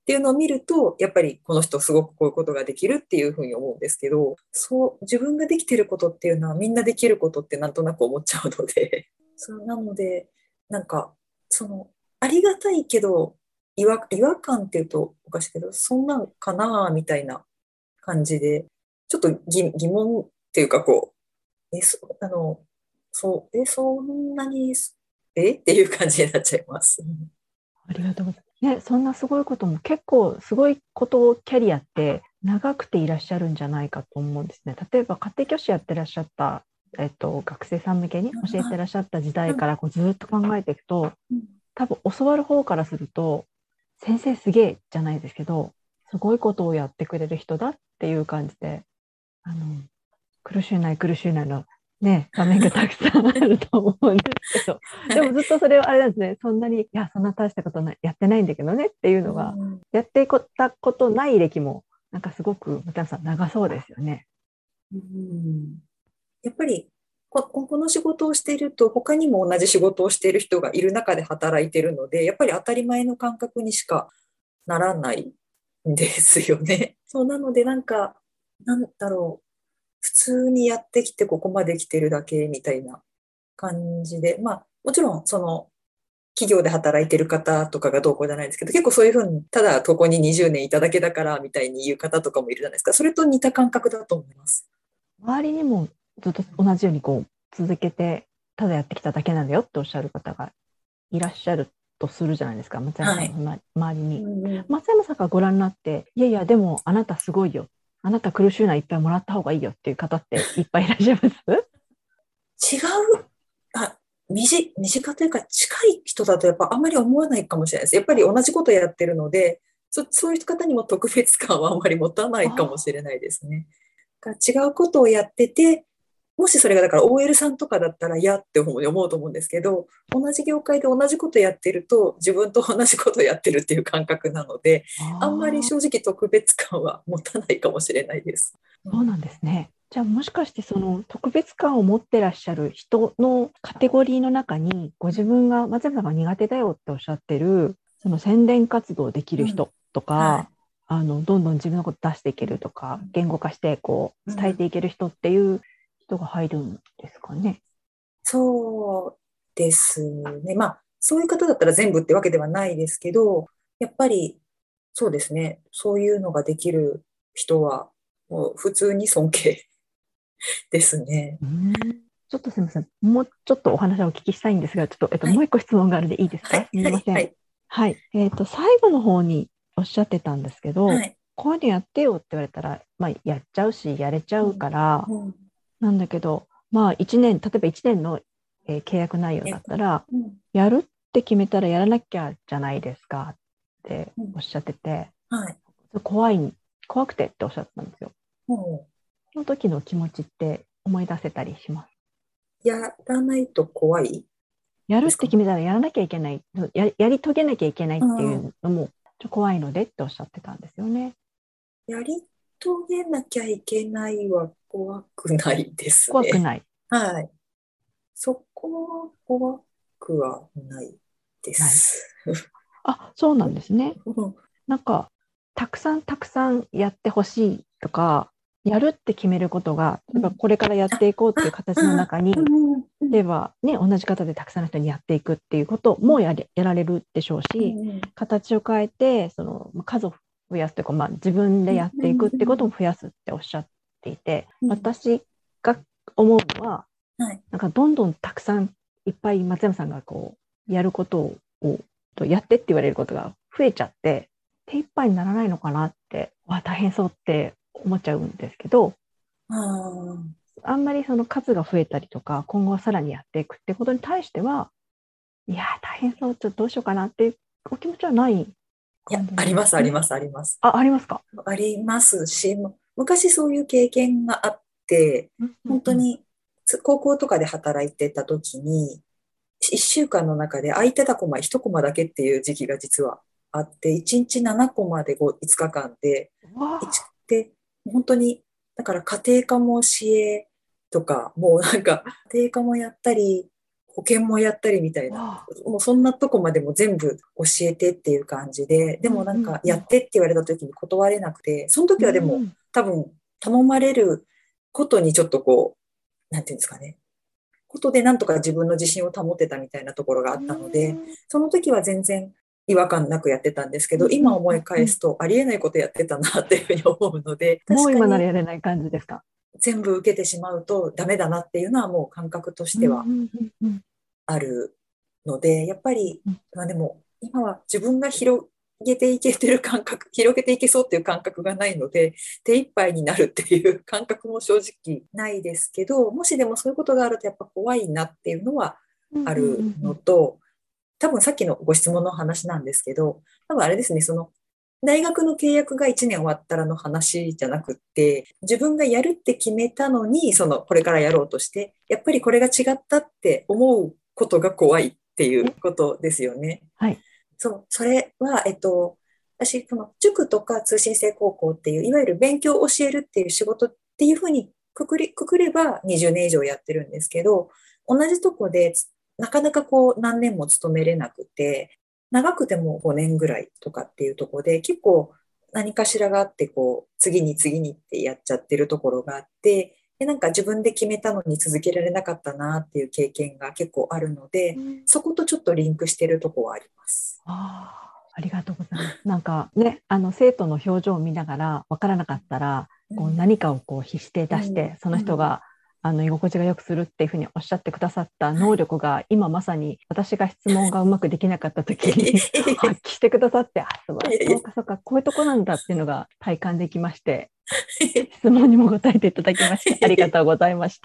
っていうのを見ると、やっぱりこの人すごくこういうことができるっていうふうに思うんですけど、そう、自分ができてることっていうのはみんなできることってなんとなく思っちゃうので、そうなので、なんか、その、ありがたいけど、違和、違和感っていうとおかしいけど、そんなんかなみたいな感じで、ちょっと疑、疑問っていうかこう、え、そ、あの、そう、え、そんなに、えっていう感じになっちゃいます。 ありがとうございます。ね、そんなすごいことも結構すごいことをキャリアって長くていらっしゃるんじゃないかと思うんですね。例えば家庭教師やってらっしゃった、えっと、学生さん向けに教えてらっしゃった時代からこうずっと考えていくと、多分教わる方からすると先生すげえじゃないですけど、すごいことをやってくれる人だっていう感じで、あの苦しゅうない苦しゅうないのね、場面がたくさんあると思うんですけど、でもずっとそれはあれなんですね、そんなに、いや、そんな大したことないやってないんだけどねっていうのが、うん、やってたことない歴も、なんかすごく、松山さん、長そうですよね。 うん、やっぱりこ、この仕事をしていると、他にも同じ仕事をしている人がいる中で働いているので、やっぱり当たり前の感覚にしかならないんですよね。そうなので、なんか、なんだろう。普通にやってきてここまで来てるだけみたいな感じで、まあもちろんその企業で働いてる方とかがどうこうじゃないですけど、結構そういうふうにただここににじゅうねんいただけだからみたいに言う方とかもいるじゃないですか。それと似た感覚だと思います。 周りにもずっと同じようにこう続けてただやってきただけなんだよっておっしゃる方がいらっしゃるとするじゃないですか、松山さんの周りに、はい、松山さんがご覧になって、いやいやでもあなたすごいよ、あなた苦しゅうないっぱいもらった方がいいよっていう方っていっぱいいらっしゃいます違う、あ、身近というか近い人だとやっぱあんまり思わないかもしれないです。やっぱり同じことやってるので、そ、そういう方にも特別感はあんまり持たないかもしれないですね。違うことをやってて、もしそれがだから オーエル さんとかだったら嫌って思うと思うんですけど、同じ業界で同じことやってると自分と同じことやってるっていう感覚なので、あんまり正直特別感は持たないかもしれないです。 そうなんですね。じゃあもしかしてその特別感を持ってらっしゃる人のカテゴリーの中に、ご自分が松山さんが苦手だよっておっしゃってるその宣伝活動できる人とか、うんはい、あのどんどん自分のこと出していけるとか、言語化してこう伝えていける人っていう人が入るんですかね。 そうですね。まあそういう方だったら全部ってわけではないですけど、やっぱりそうですね。そういうのができる人はもう普通に尊敬ですね。 うんちょっとすみません。もうちょっとお話をお聞きしたいんですが、ちょっと、えっと、はい、もう一個質問があるんでいいですか？はい、すみません。はい。はい、えっと、最後の方におっしゃってたんですけど、はい、こういうのやってよって言われたら、まあ、やっちゃうし、やれちゃうから、うんうん、なんだけど、まあ、いちねん、例えばいちねんの、えー、契約内容だったら、うん、やるって決めたらやらなきゃじゃないですかっておっしゃってて、うんはい、怖い、怖くてっておっしゃってたんですよ。うん、その時の気持ちって思い出せたりします？ やらないと怖い？ やるって決めたらやらなきゃいけない、や、やり遂げなきゃいけないっていうのもちょ怖いのでっておっしゃってたんですよね。 やり遂げなきゃいけないは怖くないですね。 怖くない。 はい。そこは怖くはないです。 あ、そうなんですね。なんかたくさんたくさんやってほしいとか、やるって決めることが、例えばこれからやっていこうっていう形の中に、例えばね、同じ方でたくさんの人にやっていくっていうこともやれ、やられるでしょうし、形を変えて、その数を増やすというか、まあ、自分でやっていくってことも増やすっておっしゃっていて、私が思うのは、なんかどんどんたくさんいっぱい松山さんがこうやることをやってって言われることが増えちゃって、手一杯にならないのかなって、わ、大変そうって思っちゃうんですけど、あ, あんまりその数が増えたりとか、今後はさらにやっていくってことに対しては、いや、大変そう、ちょっとどうしようかなっていうお気持ちはない？いや、あります、あります、あります。 あ、ありますか？ ありますし、昔そういう経験があって、うんうんうん、本当に高校とかで働いてた時に、いっしゅうかんの中で空いてたコマいちコマだけっていう時期が実はあって、いちにちななコマでいつかかんで、で本当にだから家庭科も教えとか、もうなんか家庭科もやったり、 保険もやったりみたいな、もうそんなとこまでも全部教えてっていう感じで、でもなんかやってって言われた時に断れなくて、その時はでも多分頼まれることにちょっとこう、なんていうんですかね、ことでなんとか自分の自信を保ってたみたいなところがあったので、その時は全然違和感なくやってたんですけど、今思い返すとありえないことやってたなっていうふうに思うので、 もう今ならやれない感じですか？ 全部受けてしまうとダメだなっていうのはもう感覚としてはあるので、やっぱり、まあ、でも今は自分が広げていけてる感覚、広げていけそうっていう感覚がないので、手一杯になるっていう感覚も正直ないですけど、もしでもそういうことがあるとやっぱ怖いなっていうのはあるのと、多分さっきのご質問の話なんですけど、多分あれですね、その大学の契約がいちねん終わったらの話じゃなくって、自分がやるって決めたのに、そのこれからやろうとして、やっぱりこれが違ったって思うことが怖いっていうことですよね。 はい。 そう、それは、えっと、私、この塾とか通信制高校っていう、いわゆる勉強を教えるっていう仕事っていうふうにくくり、くくればにじゅうねん以上やってるんですけど、同じとこでなかなかこう何年も勤めれなくて、長くてもごねんぐらいとかっていうところで、結構何かしらがあって、こう、次に次にってやっちゃってるところがあって、でなんか自分で決めたのに続けられなかったなっていう経験が結構あるので、うん、そことちょっとリンクしてるところはあります。 ああ、ありがとうございます。なんかね、あの生徒の表情を見ながら分からなかったら、こう何かをこう必死で出して、うん、その人が、あの居心地が良くするっていうふうにおっしゃってくださった能力が今まさに私が質問がうまくできなかった時に発揮してくださって、あ、そうかそうか、こういうとこなんだっていうのが体感できまして、質問にも答えていただきましてありがとうございました。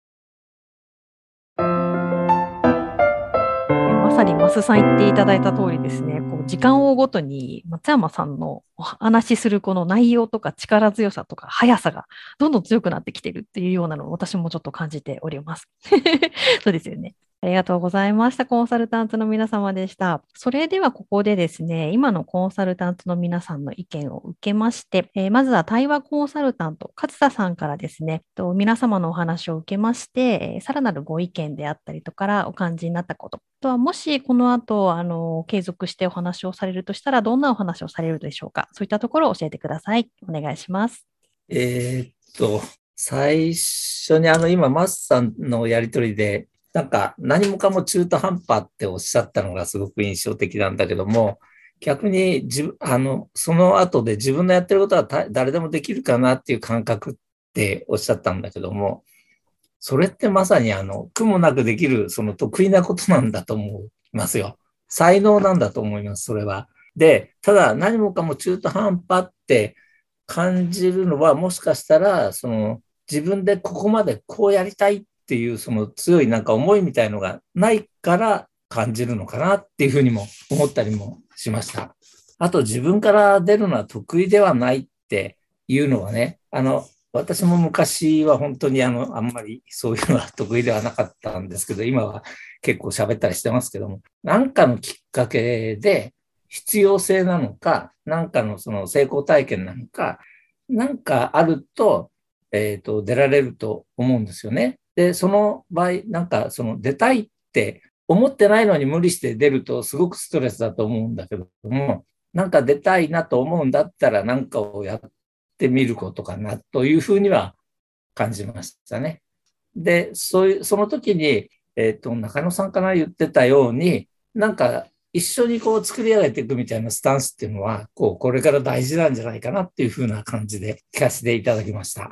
まさに増さん言っていただいた通りですね、こう時間を追うごとに松山さんのお話しするこの内容とか力強さとか速さがどんどん強くなってきているっていうようなのを私もちょっと感じております。そうですよね。ありがとうございました。コンサルタントの皆様でした。それではここでですね、今のコンサルタントの皆さんの意見を受けまして、えー、まずは対話コンサルタント、勝田さんからですね、と皆様のお話を受けまして、えー、さらなるご意見であったりとかお感じになったこと、あとはもしこの後、あの、継続してお話をされるとしたら、どんなお話をされるでしょうか。そういったところを教えてください。お願いします。 えー、っと、最初にあの、今、マスさんのやりとりで、なんか何もかも中途半端っておっしゃったのがすごく印象的なんだけども、逆に自あのその後で自分のやってることは誰でもできるかなっていう感覚っておっしゃったんだけども、それってまさにあの苦もなくできるその得意なことなんだと思いますよ。才能なんだと思います、それは。で、ただ何もかも中途半端って感じるのは、もしかしたらその自分でここまでこうやりたいっていうその強いなんか思いみたいのがないから感じるのかなっていうふうにも思ったりもしました。あと自分から出るのは得意ではないっていうのはね、あの私も昔は本当にあのあんまりそういうのは得意ではなかったんですけど、今は結構喋ったりしてますけども、何かのきっかけで必要性なのか、何かのその成功体験なのか、何かあるとえっと、出られると思うんですよね。で、その場合、なんか、その出たいって思ってないのに無理して出るとすごくストレスだと思うんだけども、なんか出たいなと思うんだったら何かをやってみることかなというふうには感じましたね。で、そういう、その時に、えっと、中野さんから言ってたように、なんか、一緒にこう作り上げていくみたいなスタンスっていうのは、こう、これから大事なんじゃないかなっていうふうな感じで聞かせていただきました。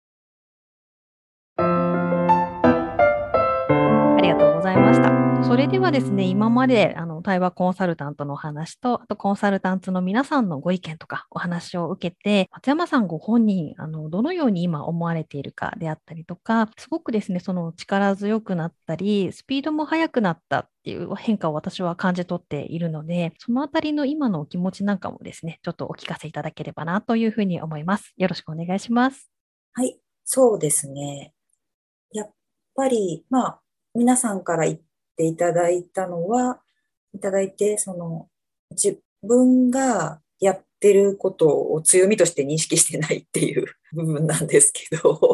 ありがとうございました。それではですね、今まであの対話コンサルタントのお話と、あとコンサルタントの皆さんのご意見とかお話を受けて、松山さんご本人、あのどのように今思われているかであったりとか、すごくですね、その力強くなったり、スピードも速くなったっていう変化を私は感じ取っているので、そのあたりの今のお気持ちなんかもですね、ちょっとお聞かせいただければなというふうに思います。よろしくお願いします。 はい、そうですね。やっぱり、まあ、皆さんから言っていただいたのは、いただいて、その、自分がやってることを強みとして認識してないっていう部分なんですけど、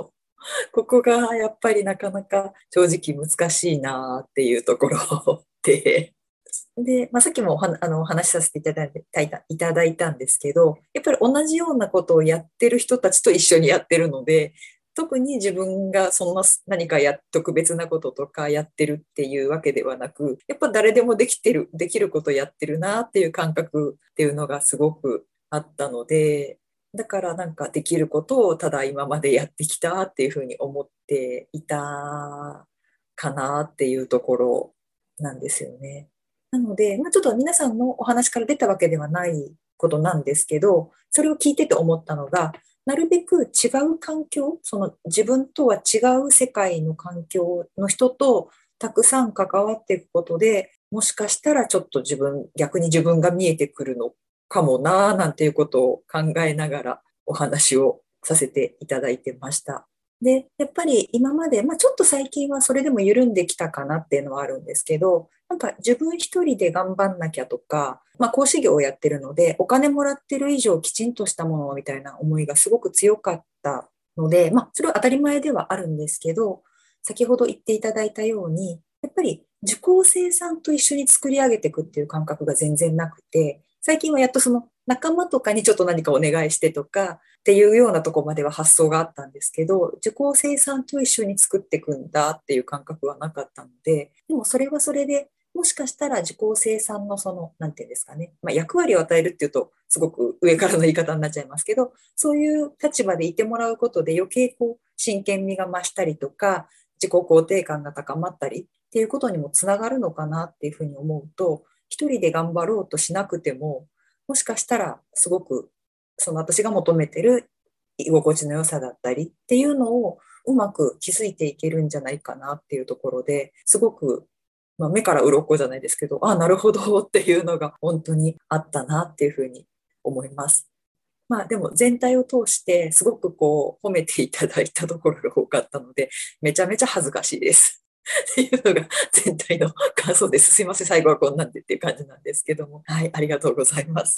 ここがやっぱりなかなか正直難しいなっていうところで、で、まあ、さっきもおはあのお話しさせていただいたいただいたんですけど、やっぱり同じようなことをやってる人たちと一緒にやってるので、特に自分がそんな何かや特別なこととかやってるっていうわけではなく、やっぱ誰でもできてる、できることやってるなっていう感覚っていうのがすごくあったので、だからなんかできることをただ今までやってきたっていうふうに思っていたかなっていうところなんですよね。なので、まあ、ちょっと皆さんのお話から出たわけではないことなんですけど、それを聞いてて思ったのが、なるべく違う環境、その自分とは違う世界の環境の人とたくさん関わっていくことで、もしかしたらちょっと自分、逆に自分が見えてくるのかもな、なんていうことを考えながらお話をさせていただいてました。で、やっぱり今まで、まあ、ちょっと最近はそれでも緩んできたかなっていうのはあるんですけど、なんか自分一人で頑張んなきゃとか、まあ、講師業をやってるので、お金もらってる以上きちんとしたものみたいな思いがすごく強かったので、まあ、それは当たり前ではあるんですけど、先ほど言っていただいたように、やっぱり受講生さんと一緒に作り上げていくっていう感覚が全然なくて、最近はやっとその仲間とかにちょっと何かお願いしてとかっていうようなところまでは発想があったんですけど、受講生さんと一緒に作っていくんだっていう感覚はなかったので、でもそれはそれで、もしかしたら受講生さんのその、なんていうんですかね、まあ、役割を与えるっていうと、すごく上からの言い方になっちゃいますけど、そういう立場でいてもらうことで余計こう、真剣味が増したりとか、自己肯定感が高まったりっていうことにもつながるのかなっていうふうに思うと、一人で頑張ろうとしなくても、もしかしたらすごくその私が求めてる居心地の良さだったりっていうのをうまく気づいていけるんじゃないかなっていうところですごく、まあ、目から鱗じゃないですけど、あ、なるほどっていうのが本当にあったなっていうふうに思います。まあでも全体を通してすごくこう褒めていただいたところが多かったので、めちゃめちゃ恥ずかしいですっていうのが全体の感想です。すいません、最後はこんなんでっていう感じなんですけども。はい、ありがとうございます。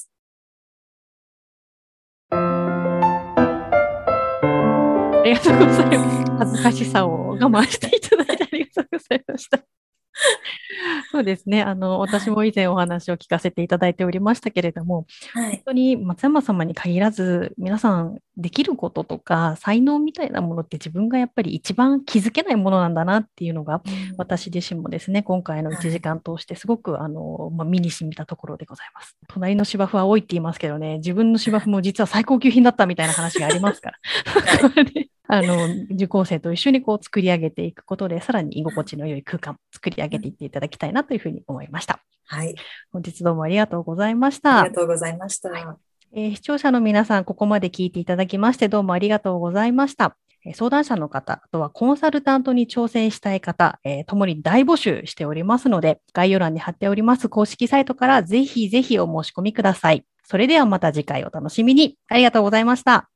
ありがとうございます。恥ずかしさを我慢していただいてありがとうございました。そうですね。あの、私も以前お話を聞かせていただいておりましたけれども、 はい、 本当に松山様に限らず、皆さんできることとか才能みたいなものって自分がやっぱり一番気づけないものなんだなっていうのが、うん、私自身もですね、今回のいちじかん通してすごく、はい、あの、まあ、身に染みたところでございます。隣の芝生は多いって言いますけどね、自分の芝生も実は最高級品だったみたいな話がありますから。はいあの受講生と一緒にこう作り上げていくことで、さらに居心地の良い空間作り上げていっていただきたいなというふうに思いました。 はい。 本日どうもありがとうございました。 ありがとうございました。はいえー、視聴者の皆さん、ここまで聞いていただきましてどうもありがとうございました。えー、相談者の方、あとはコンサルタントに挑戦したい方、えー、ともに大募集しておりますので、概要欄に貼っております公式サイトからぜひぜひお申し込みください。それではまた次回お楽しみに。ありがとうございました。